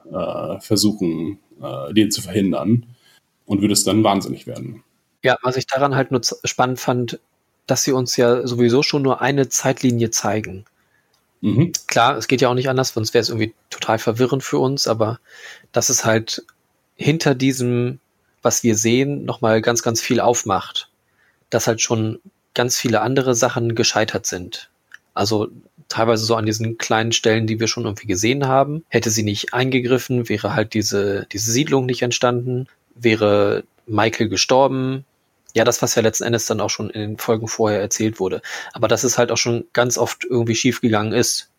versuchen, den zu verhindern und würdest dann wahnsinnig werden. Ja, was ich daran halt nur spannend fand, dass sie uns ja sowieso schon nur eine Zeitlinie zeigen. Mhm. Klar, es geht ja auch nicht anders, sonst wäre es irgendwie total verwirrend für uns, aber dass es halt hinter diesem, was wir sehen, nochmal ganz, ganz viel aufmacht. Dass halt schon ganz viele andere Sachen gescheitert sind. Also teilweise so an diesen kleinen Stellen, die wir schon irgendwie gesehen haben. Hätte sie nicht eingegriffen, wäre halt diese Siedlung nicht entstanden, wäre Michael gestorben. Ja, das, was ja letzten Endes dann auch schon in den Folgen vorher erzählt wurde. Aber dass es halt auch schon ganz oft irgendwie schiefgegangen ist.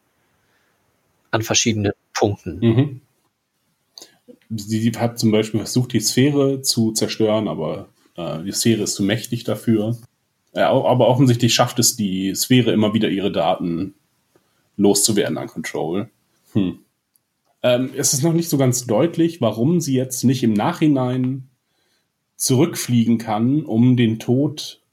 An verschiedenen Punkten. Mhm. Sie hat zum Beispiel versucht, die Sphäre zu zerstören, aber die Sphäre ist zu mächtig dafür. Aber offensichtlich schafft es die Sphäre immer wieder, ihre Daten loszuwerden an Control. Es ist noch nicht so ganz deutlich, warum sie jetzt nicht im Nachhinein zurückfliegen kann, um den Tod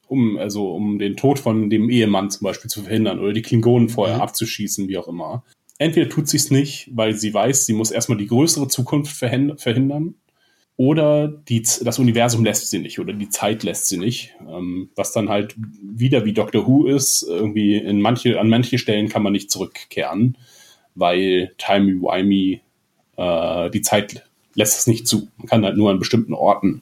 von dem Ehemann zum Beispiel zu verhindern oder die Klingonen vorher abzuschießen, wie auch immer. Entweder tut sie es nicht, weil sie weiß, sie muss erstmal die größere Zukunft verhindern, oder das Universum lässt sie nicht oder die Zeit lässt sie nicht, was dann halt wieder wie Doctor Who ist. Irgendwie an manche Stellen kann man nicht zurückkehren, weil timey-wimey die Zeit lässt es nicht zu. Man kann halt nur an bestimmten Orten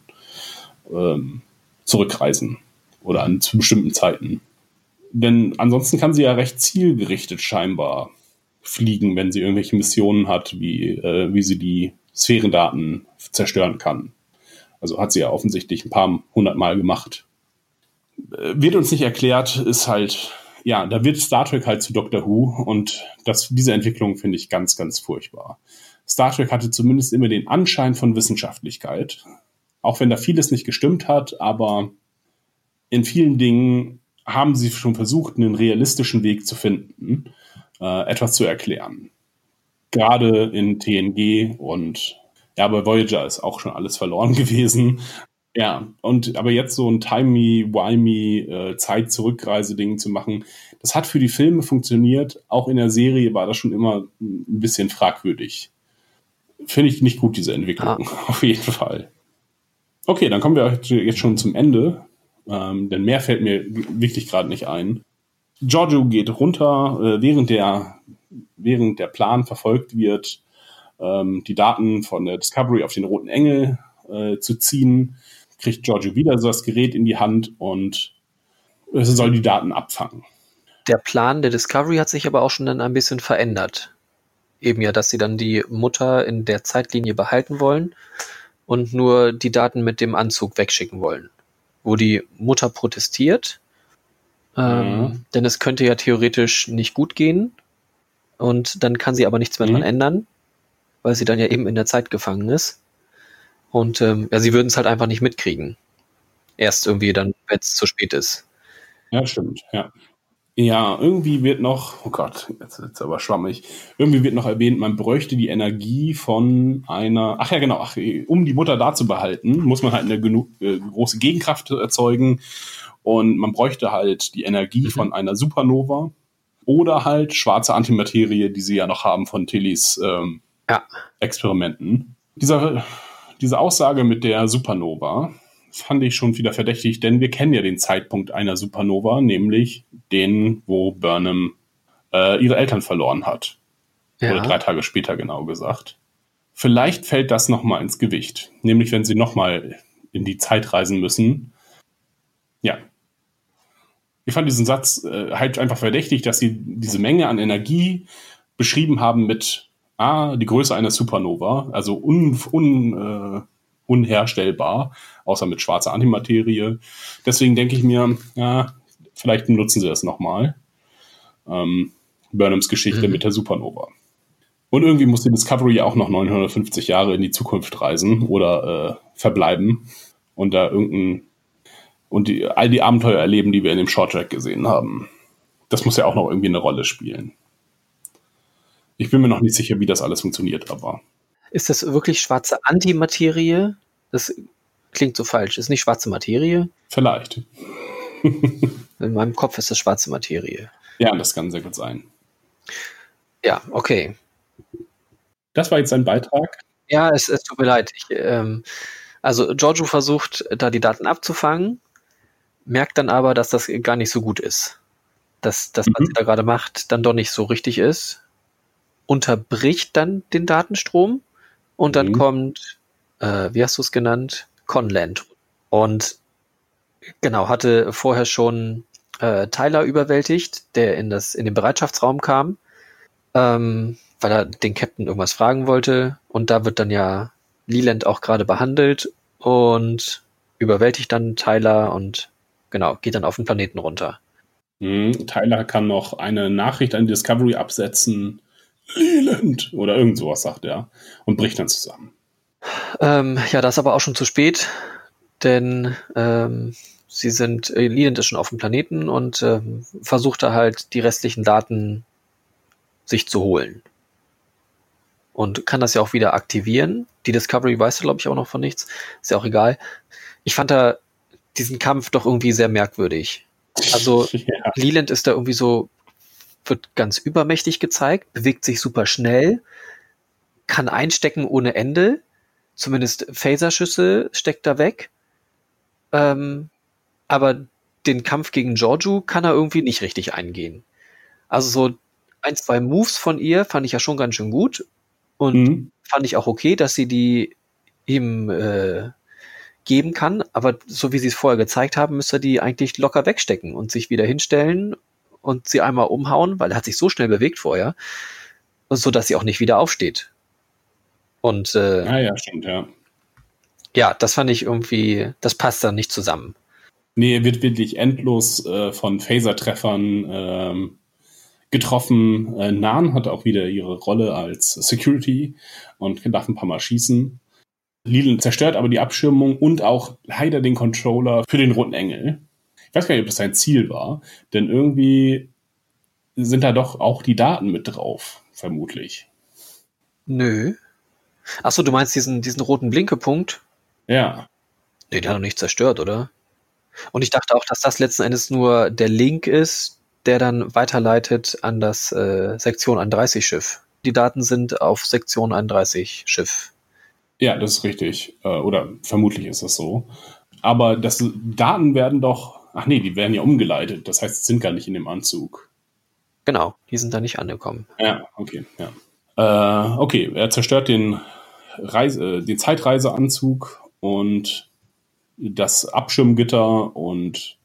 zurückreisen oder zu bestimmten Zeiten. Denn ansonsten kann sie ja recht zielgerichtet scheinbar fliegen, wenn sie irgendwelche Missionen hat, wie sie die Sphärendaten zerstören kann. Also hat sie ja offensichtlich ein paar 100 Mal gemacht. Wird uns nicht erklärt, ist halt, ja, da wird Star Trek halt zu Doctor Who und diese Entwicklung finde ich ganz, ganz furchtbar. Star Trek hatte zumindest immer den Anschein von Wissenschaftlichkeit, auch wenn da vieles nicht gestimmt hat, aber in vielen Dingen haben sie schon versucht, einen realistischen Weg zu finden, etwas zu erklären. Gerade in TNG und ja, bei Voyager ist auch schon alles verloren gewesen. Ja, aber jetzt so ein timey-wimey Zeit-Zurückreise-Ding zu machen, das hat für die Filme funktioniert. Auch in der Serie war das schon immer ein bisschen fragwürdig. Finde ich nicht gut, diese Entwicklung. Auf jeden Fall. Okay, dann kommen wir jetzt schon zum Ende. Denn mehr fällt mir wirklich gerade nicht ein. Giorgio geht runter, während der Plan verfolgt wird, die Daten von der Discovery auf den Roten Engel zu ziehen, kriegt Giorgio wieder so das Gerät in die Hand und es soll die Daten abfangen. Der Plan der Discovery hat sich aber auch schon dann ein bisschen verändert. Eben ja, dass sie dann die Mutter in der Zeitlinie behalten wollen und nur die Daten mit dem Anzug wegschicken wollen. Wo die Mutter protestiert, denn es könnte ja theoretisch nicht gut gehen und dann kann sie aber nichts mehr dran ändern, weil sie dann ja eben in der Zeit gefangen ist. Und sie würden es halt einfach nicht mitkriegen. Erst irgendwie dann, wenn es zu spät ist. Ja, stimmt, ja. Ja, irgendwie wird noch, oh Gott, jetzt ist aber schwammig, irgendwie wird noch erwähnt, man bräuchte die Energie von einer, um die Mutter da zu behalten, muss man halt eine große Gegenkraft erzeugen und man bräuchte halt die Energie von einer Supernova oder halt schwarze Antimaterie, die sie ja noch haben von Tillys Experimenten. Diese Aussage mit der Supernova fand ich schon wieder verdächtig, denn wir kennen ja den Zeitpunkt einer Supernova, nämlich den, wo Burnham ihre Eltern verloren hat. Ja. Oder 3 Tage später, genau gesagt. Vielleicht fällt das nochmal ins Gewicht. Nämlich, wenn sie nochmal in die Zeit reisen müssen. Ja. Ich fand diesen Satz halt einfach verdächtig, dass sie diese Menge an Energie beschrieben haben mit die Größe einer Supernova, also unherstellbar, außer mit schwarzer Antimaterie. Deswegen denke ich mir, vielleicht benutzen sie das nochmal. Burnhams Geschichte mit der Supernova. Und irgendwie muss die Discovery auch noch 950 Jahre in die Zukunft reisen oder verbleiben und da all die Abenteuer erleben, die wir in dem Shorttrack gesehen haben. Das muss ja auch noch irgendwie eine Rolle spielen. Ich bin mir noch nicht sicher, wie das alles funktioniert, aber... Ist das wirklich schwarze Antimaterie? Das klingt so falsch. Ist nicht schwarze Materie? Vielleicht. In meinem Kopf ist das schwarze Materie. Ja, das kann sehr gut sein. Ja, okay. Das war jetzt ein Beitrag. Ja, es tut mir leid. Also Giorgio versucht, da die Daten abzufangen, merkt dann aber, dass das gar nicht so gut ist. Dass das, was sie da gerade macht, dann doch nicht so richtig ist. Unterbricht dann den Datenstrom und dann kommt, wie hast du es genannt? Conland. Und genau, hatte vorher schon Tyler überwältigt, der in den Bereitschaftsraum kam, weil er den Captain irgendwas fragen wollte. Und da wird dann ja Leland auch gerade behandelt und überwältigt dann Tyler und genau, geht dann auf den Planeten runter. Tyler kann noch eine Nachricht an Discovery absetzen. Leland! Oder irgend sowas, sagt er. Und bricht dann zusammen. Ja, das ist aber auch schon zu spät, denn Leland ist schon auf dem Planeten und versucht da halt die restlichen Daten sich zu holen. Und kann das ja auch wieder aktivieren. Die Discovery weiß, glaube ich, auch noch von nichts. Ist ja auch egal. Ich fand da diesen Kampf doch irgendwie sehr merkwürdig. Also Leland ist da irgendwie so, wird ganz übermächtig gezeigt, bewegt sich super schnell, kann einstecken ohne Ende, zumindest Phaserschüsse steckt da weg, aber den Kampf gegen Giorgio kann er irgendwie nicht richtig eingehen. Also so 1, 2 Moves von ihr fand ich ja schon ganz schön gut und fand ich auch okay, dass sie die ihm geben kann, aber so wie sie es vorher gezeigt haben, müsste er die eigentlich locker wegstecken und sich wieder hinstellen und sie einmal umhauen, weil er hat sich so schnell bewegt vorher, so dass sie auch nicht wieder aufsteht. Und ja, stimmt, ja. Ja, das fand ich irgendwie, das passt dann nicht zusammen. Nee, er wird wirklich endlos von Phaser-Treffern getroffen. Nan hat auch wieder ihre Rolle als Security und darf ein paar Mal schießen. Leland zerstört aber die Abschirmung und auch leider den Controller für den Roten Engel. Ich weiß gar nicht, ob das sein Ziel war, denn irgendwie sind da doch auch die Daten mit drauf, vermutlich. Nö. Achso, du meinst diesen roten Blinkepunkt? Ja. Nee, die hat er nicht zerstört, oder? Und ich dachte auch, dass das letzten Endes nur der Link ist, der dann weiterleitet an das Sektion 31 Schiff. Die Daten sind auf Sektion 31 Schiff. Ja, das ist richtig. Oder vermutlich ist das so. Aber Daten werden doch... Ach nee, die werden ja umgeleitet. Das heißt, sie sind gar nicht in dem Anzug. Genau, die sind da nicht angekommen. Ja, okay. Ja. Okay, er zerstört den Zeitreiseanzug und das Abschirmgitter und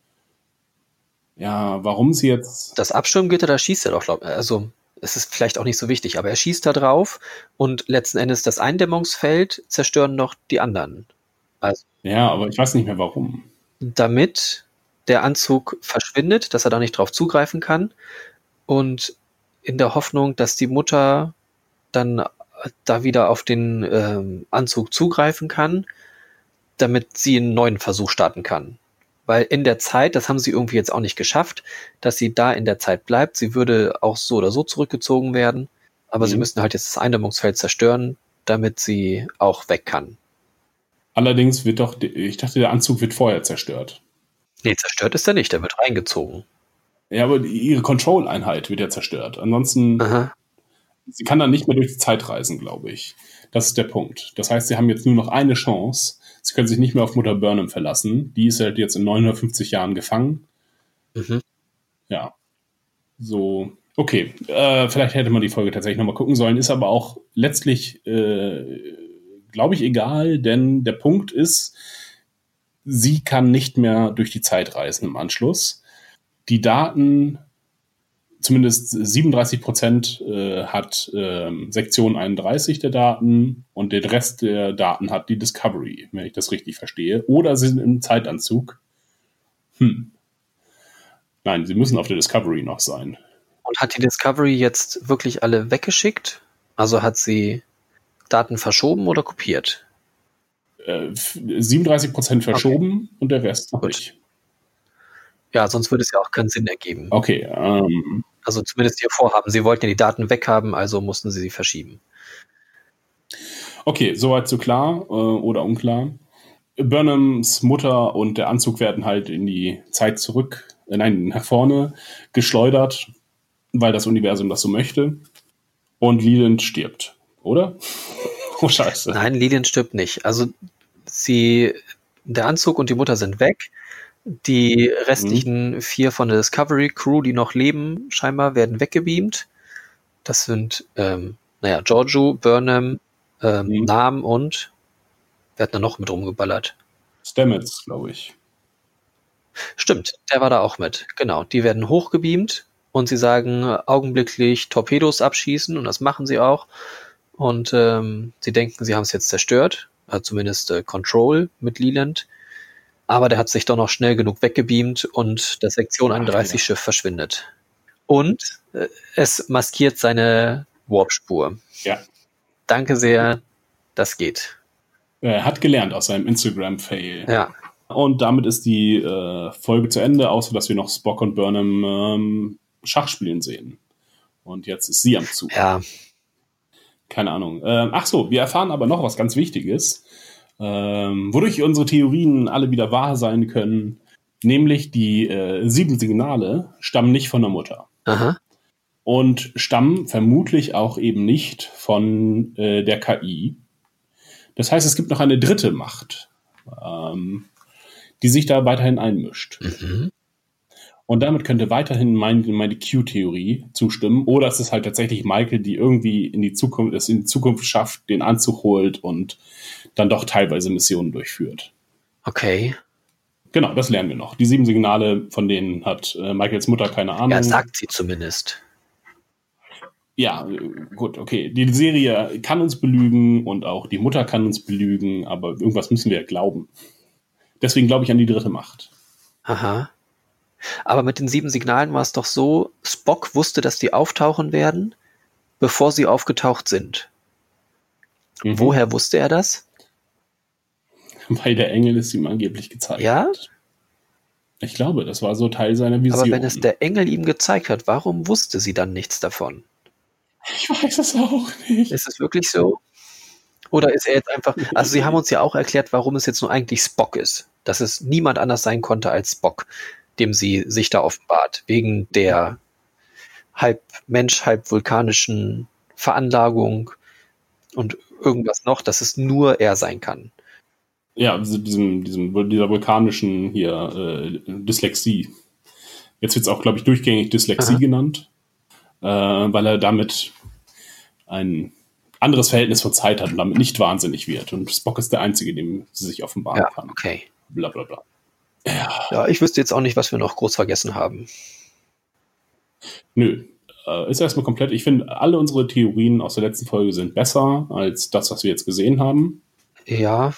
ja, warum sie jetzt... Das Abschirmgitter, da schießt er doch, also es ist vielleicht auch nicht so wichtig, aber er schießt da drauf und letzten Endes das Eindämmungsfeld zerstören noch die anderen. Also, ja, aber ich weiß nicht mehr warum. Damit der Anzug verschwindet, dass er da nicht drauf zugreifen kann und in der Hoffnung, dass die Mutter dann da wieder auf den Anzug zugreifen kann, damit sie einen neuen Versuch starten kann. Weil in der Zeit, das haben sie irgendwie jetzt auch nicht geschafft, dass sie da in der Zeit bleibt. Sie würde auch so oder so zurückgezogen werden, aber sie müssen halt jetzt das Eindämmungsfeld zerstören, damit sie auch weg kann. Allerdings ich dachte, der Anzug wird vorher zerstört. Nee, zerstört ist er nicht, der wird reingezogen. Ja, aber ihre Control-Einheit wird ja zerstört. Ansonsten, sie kann dann nicht mehr durch die Zeit reisen, glaube ich. Das ist der Punkt. Das heißt, sie haben jetzt nur noch eine Chance. Sie können sich nicht mehr auf Mutter Burnham verlassen. Die ist halt jetzt in 950 Jahren gefangen. Ja. So, okay. Vielleicht hätte man die Folge tatsächlich nochmal gucken sollen. Ist aber auch letztlich, glaube ich, egal. Denn der Punkt ist, sie kann nicht mehr durch die Zeit reisen im Anschluss. Die Daten, zumindest 37% hat Sektion 31 der Daten und der Rest der Daten hat die Discovery, wenn ich das richtig verstehe. Oder sie sind im Zeitanzug. Nein, sie müssen auf der Discovery noch sein. Und hat die Discovery jetzt wirklich alle weggeschickt? Also hat sie Daten verschoben oder kopiert? 37% verschoben und der Rest noch nicht. Ja, sonst würde es ja auch keinen Sinn ergeben. Okay. Also zumindest ihr Vorhaben. Sie wollten ja die Daten weghaben, also mussten sie verschieben. Okay, soweit so klar oder unklar. Burnhams Mutter und der Anzug werden halt in die Zeit nach vorne geschleudert, weil das Universum das so möchte. Und Leland stirbt, oder? Oh, scheiße. Nein, Leland stirbt nicht. Also der Anzug und die Mutter sind weg. Die restlichen 4 von der Discovery Crew, die noch leben, scheinbar werden weggebeamt. Das sind, Georgiou, Burnham, Nam und wer hat da noch mit rumgeballert? Stamets, glaube ich. Stimmt, der war da auch mit. Genau, die werden hochgebeamt und sie sagen augenblicklich Torpedos abschießen und das machen sie auch. Und sie denken, sie haben es jetzt zerstört, zumindest Control mit Leland. Aber der hat sich doch noch schnell genug weggebeamt und das Sektion 31 Schiff verschwindet. Und es maskiert seine Warp-Spur. Ja. Danke sehr, das geht. Er hat gelernt aus seinem Instagram-Fail. Ja. Und damit ist die Folge zu Ende, außer dass wir noch Spock und Burnham Schach spielen sehen. Und jetzt ist sie am Zug. Ja. Keine Ahnung. Ach so, wir erfahren aber noch was ganz Wichtiges, wodurch unsere Theorien alle wieder wahr sein können. Nämlich die 7 Signale stammen nicht von der Mutter. Aha. Und stammen vermutlich auch eben nicht von der KI. Das heißt, es gibt noch eine dritte Macht, die sich da weiterhin einmischt. Und damit könnte weiterhin meine Q-Theorie zustimmen. Oder es ist halt tatsächlich Michael, die irgendwie in die Zukunft schafft, den Anzug holt und dann doch teilweise Missionen durchführt. Okay. Genau, das lernen wir noch. Die 7 Signale, von denen hat Michaels Mutter keine Ahnung. Ja, sagt sie zumindest. Ja, gut, okay. Die Serie kann uns belügen und auch die Mutter kann uns belügen, aber irgendwas müssen wir ja glauben. Deswegen glaube ich an die dritte Macht. Aha. Aber mit den 7 Signalen war es doch so, Spock wusste, dass die auftauchen werden, bevor sie aufgetaucht sind. Woher wusste er das? Weil der Engel es ihm angeblich gezeigt hat. Ich glaube, das war so Teil seiner Vision. Aber wenn es der Engel ihm gezeigt hat, warum wusste sie dann nichts davon? Ich weiß es auch nicht. Ist es wirklich so? Oder ist er jetzt einfach, also sie haben uns ja auch erklärt, warum es jetzt nur eigentlich Spock ist. Dass es niemand anders sein konnte als Spock, dem sie sich da offenbart. Wegen der halb Mensch, halb vulkanischen Veranlagung und irgendwas noch, dass es nur er sein kann. Ja, dieser vulkanischen hier Dyslexie. Jetzt wird es auch, glaube ich, durchgängig Dyslexie genannt, weil er damit ein anderes Verhältnis von Zeit hat und damit nicht wahnsinnig wird. Und Spock ist der Einzige, dem sie sich offenbaren kann. Okay. Blablabla. Ja, ich wüsste jetzt auch nicht, was wir noch groß vergessen haben. Nö. Ist erstmal komplett. Ich finde, alle unsere Theorien aus der letzten Folge sind besser als das, was wir jetzt gesehen haben. Ja.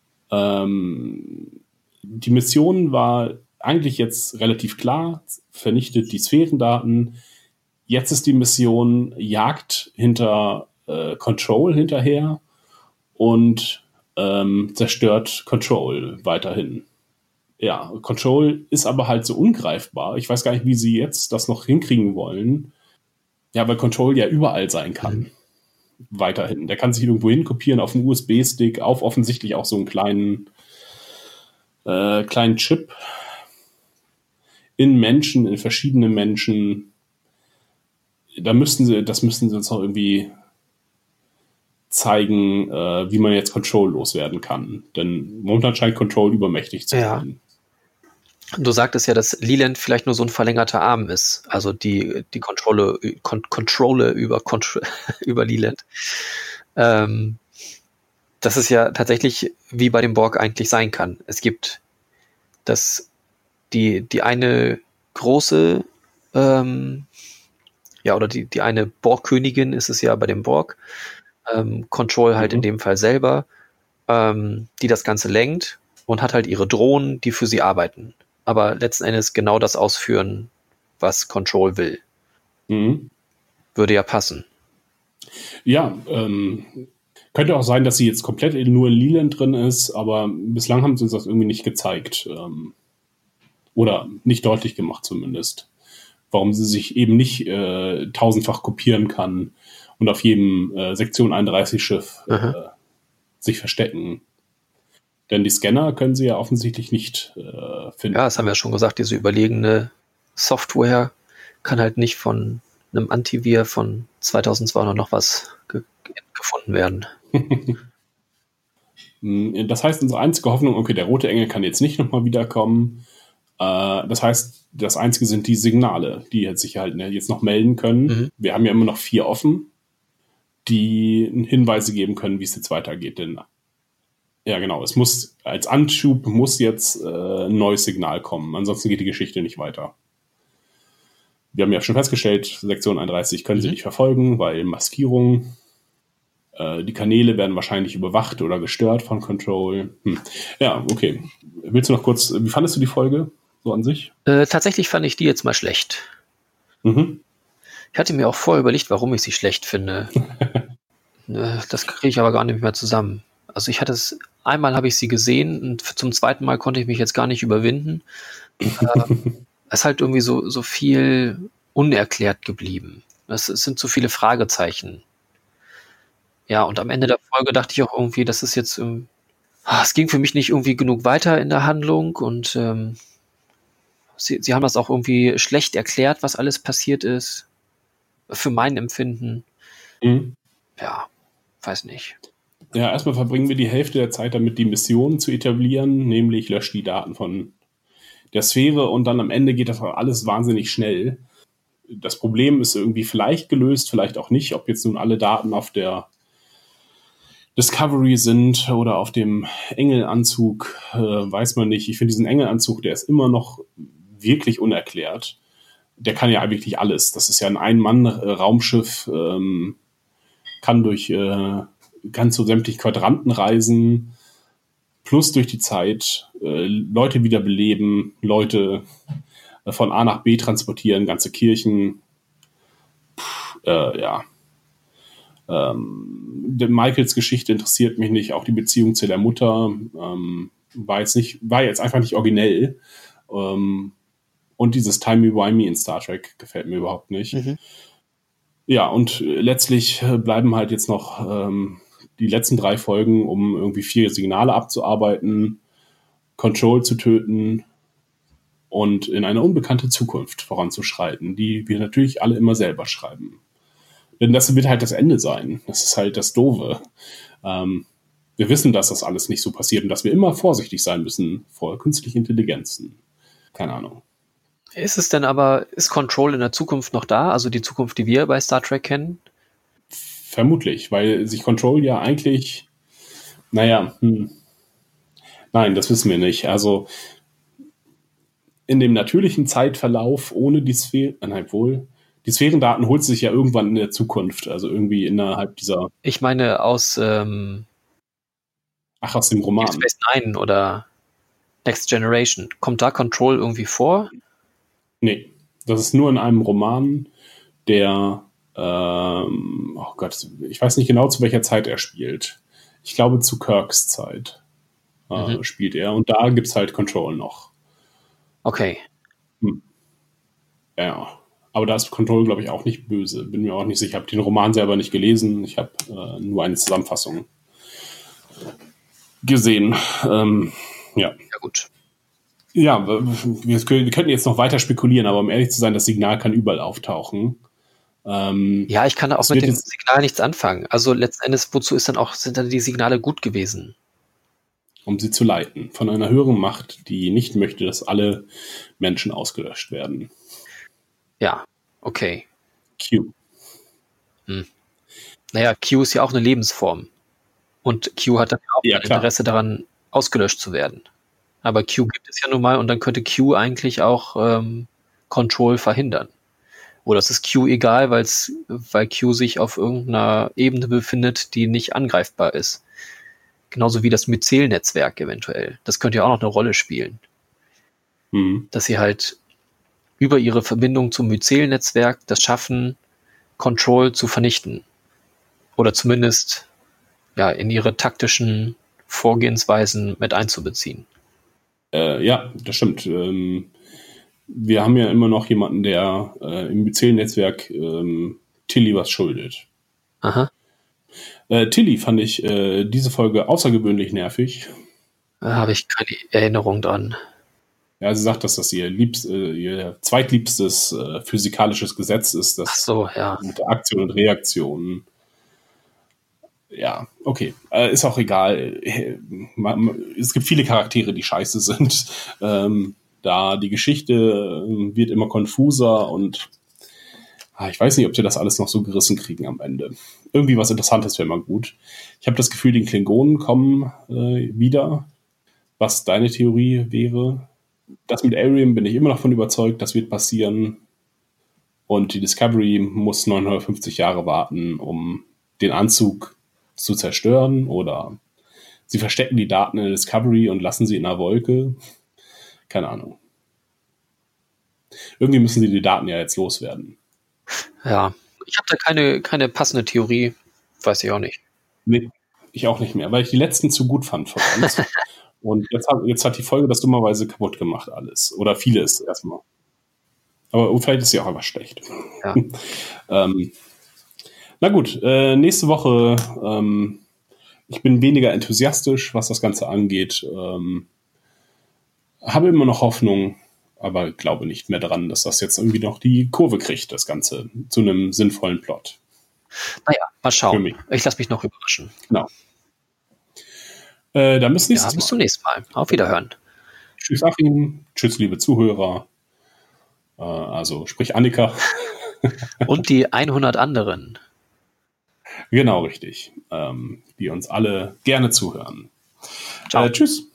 Die Mission war eigentlich jetzt relativ klar, vernichtet die Sphärendaten. Jetzt ist die Mission Jagd hinter Control hinterher und zerstört Control weiterhin. Ja, Control ist aber halt so ungreifbar. Ich weiß gar nicht, wie sie jetzt das noch hinkriegen wollen. Ja, weil Control ja überall sein kann. Weiterhin. Der kann sich irgendwo hin kopieren auf einen USB-Stick, auf offensichtlich auch so einen kleinen Chip in Menschen, in verschiedene Menschen. Das müssten sie uns noch irgendwie zeigen, wie man jetzt Control loswerden kann. Denn momentan scheint Control übermächtig zu sein. Du sagtest ja, dass Leland vielleicht nur so ein verlängerter Arm ist. Also die Kontrolle über Leland. Dass es ja tatsächlich wie bei dem Borg eigentlich sein kann. Es gibt die eine große oder die eine Borg-Königin ist es ja bei dem Borg. Control halt in dem Fall selber, die das Ganze lenkt und hat halt ihre Drohnen, die für sie arbeiten. Aber letzten Endes genau das ausführen, was Control will. Würde ja passen. Ja, könnte auch sein, dass sie jetzt komplett nur in Leland drin ist, aber bislang haben sie uns das irgendwie nicht gezeigt. Oder nicht deutlich gemacht zumindest. Warum sie sich eben nicht tausendfach kopieren kann und auf jedem Sektion 31 Schiff sich verstecken. Denn die Scanner können sie ja offensichtlich nicht finden. Ja, das haben wir ja schon gesagt, diese überlegene Software kann halt nicht von einem Antivir von 2200 noch was gefunden werden. Das heißt, unsere einzige Hoffnung, okay, der rote Engel kann jetzt nicht nochmal wiederkommen. Das heißt, das Einzige sind die Signale, die sich halt jetzt noch melden können. Wir haben ja immer noch 4 offen, die Hinweise geben können, wie es jetzt weitergeht. Denn ja, genau, es muss als Anschub jetzt ein neues Signal kommen. Ansonsten geht die Geschichte nicht weiter. Wir haben ja schon festgestellt, Sektion 31 können sie nicht verfolgen, weil Maskierung. Die Kanäle werden wahrscheinlich überwacht oder gestört von Control. Ja, okay. Willst du noch kurz, wie fandest du die Folge so an sich? Tatsächlich fand ich die jetzt mal schlecht. Ich hatte mir auch vorher überlegt, warum ich sie schlecht finde. Das kriege ich aber gar nicht mehr zusammen. Also einmal habe ich sie gesehen und zum zweiten Mal konnte ich mich jetzt gar nicht überwinden. Es ist halt irgendwie so viel unerklärt geblieben. Es sind so viele Fragezeichen. Ja, und am Ende der Folge dachte ich auch irgendwie, dass es jetzt, es ging für mich nicht irgendwie genug weiter in der Handlung und sie haben das auch irgendwie schlecht erklärt, was alles passiert ist. Für mein Empfinden. Ja, weiß nicht. Ja, erstmal verbringen wir die Hälfte der Zeit damit, die Mission zu etablieren, nämlich löscht die Daten von der Sphäre und dann am Ende geht das alles wahnsinnig schnell. Das Problem ist irgendwie vielleicht gelöst, vielleicht auch nicht, ob jetzt nun alle Daten auf der Discovery sind oder auf dem Engelanzug, weiß man nicht. Ich finde diesen Engelanzug, der ist immer noch wirklich unerklärt. Der kann ja wirklich alles. Das ist ja ein Ein-Mann-Raumschiff, kann durch ganz so sämtliche Quadranten reisen, plus durch die Zeit, Leute wiederbeleben, Leute von A nach B transportieren, ganze Kirchen. Michaels Geschichte interessiert mich nicht, auch die Beziehung zu der Mutter war jetzt einfach nicht originell. Und dieses Timey-Wimey in Star Trek gefällt mir überhaupt nicht. Ja, und letztlich bleiben halt jetzt noch die letzten 3 Folgen, um irgendwie 4 Signale abzuarbeiten, Control zu töten und in eine unbekannte Zukunft voranzuschreiten, die wir natürlich alle immer selber schreiben. Denn das wird halt das Ende sein. Das ist halt das Doofe. Wir wissen, dass das alles nicht so passiert und dass wir immer vorsichtig sein müssen vor künstlichen Intelligenzen. Keine Ahnung. Ist Control in der Zukunft noch da? Also die Zukunft, die wir bei Star Trek kennen? Vermutlich, weil sich Control ja eigentlich, nein, das wissen wir nicht. Also in dem natürlichen Zeitverlauf ohne die die Sphärendaten holt sich ja irgendwann in der Zukunft, also irgendwie innerhalb dieser... Ich meine aus dem Roman. Deep Space Nine oder Next Generation. Kommt da Control irgendwie vor? Nee, das ist nur in einem Roman, der oh Gott, ich weiß nicht genau, zu welcher Zeit er spielt. Ich glaube, zu Kirks Zeit spielt er. Und da gibt es halt Control noch. Okay. Ja, aber da ist Control, glaube ich, auch nicht böse. Bin mir auch nicht sicher. Ich habe den Roman selber nicht gelesen. Ich habe nur eine Zusammenfassung gesehen. Ja, gut. Ja, wir könnten jetzt noch weiter spekulieren, aber um ehrlich zu sein, das Signal kann überall auftauchen. Ja, ich kann da auch mit dem Signal nichts anfangen. Also letzten Endes, sind dann die Signale gut gewesen? Um sie zu leiten. Von einer höheren Macht, die nicht möchte, dass alle Menschen ausgelöscht werden. Ja, okay. Q. Naja, Q ist ja auch eine Lebensform. Und Q hat dann auch ein Interesse daran, ausgelöscht zu werden. Aber Q gibt es ja nun mal und dann könnte Q eigentlich auch Control verhindern. Oder es ist Q egal, weil Q sich auf irgendeiner Ebene befindet, die nicht angreifbar ist. Genauso wie das Myzel-Netzwerk eventuell. Das könnte ja auch noch eine Rolle spielen. Dass sie halt über ihre Verbindung zum Myzel-Netzwerk das schaffen, Control zu vernichten. Oder zumindest in ihre taktischen Vorgehensweisen mit einzubeziehen. Ja, das stimmt. Wir haben ja immer noch jemanden, der im Myzel-Netzwerk Tilly was schuldet. Aha. Tilly fand ich diese Folge außergewöhnlich nervig. Da habe ich keine Erinnerung dran. Ja, sie sagt, dass das ihr zweitliebstes physikalisches Gesetz ist. Das Ach so, ja. Mit Aktion und Reaktion. Ja, okay. Ist auch egal. Es gibt viele Charaktere, die scheiße sind. Da die Geschichte wird immer konfuser und ich weiß nicht, ob sie das alles noch so gerissen kriegen am Ende. Irgendwie was Interessantes wäre mal gut. Ich habe das Gefühl, die Klingonen kommen wieder. Was deine Theorie wäre? Das mit Arium bin ich immer noch von überzeugt, das wird passieren. Und die Discovery muss 950 Jahre warten, um den Anzug zu zerstören, oder sie verstecken die Daten in der Discovery und lassen sie in einer Wolke. Keine Ahnung. Irgendwie müssen sie die Daten ja jetzt loswerden. Ja, ich habe da keine passende Theorie. Weiß ich auch nicht. Nee, ich auch nicht mehr, weil ich die letzten zu gut fand von uns. Und jetzt hat die Folge das dummerweise kaputt gemacht, alles. Oder vieles erstmal. Aber vielleicht ist sie auch einfach schlecht. Ja. Na gut, nächste Woche, ich bin weniger enthusiastisch, was das Ganze angeht. Habe immer noch Hoffnung, aber glaube nicht mehr daran, dass das jetzt irgendwie noch die Kurve kriegt, das Ganze, zu einem sinnvollen Plot. Naja, mal schauen. Ich lasse mich noch überraschen. Genau. Dann bis nächstes Mal. Bis zum nächsten Mal. Auf Wiederhören. Tschüss, Achim. Tschüss, liebe Zuhörer. Also, sprich Annika. Und die 100 anderen. Genau, richtig. Die uns alle gerne zuhören. Ciao. Tschüss.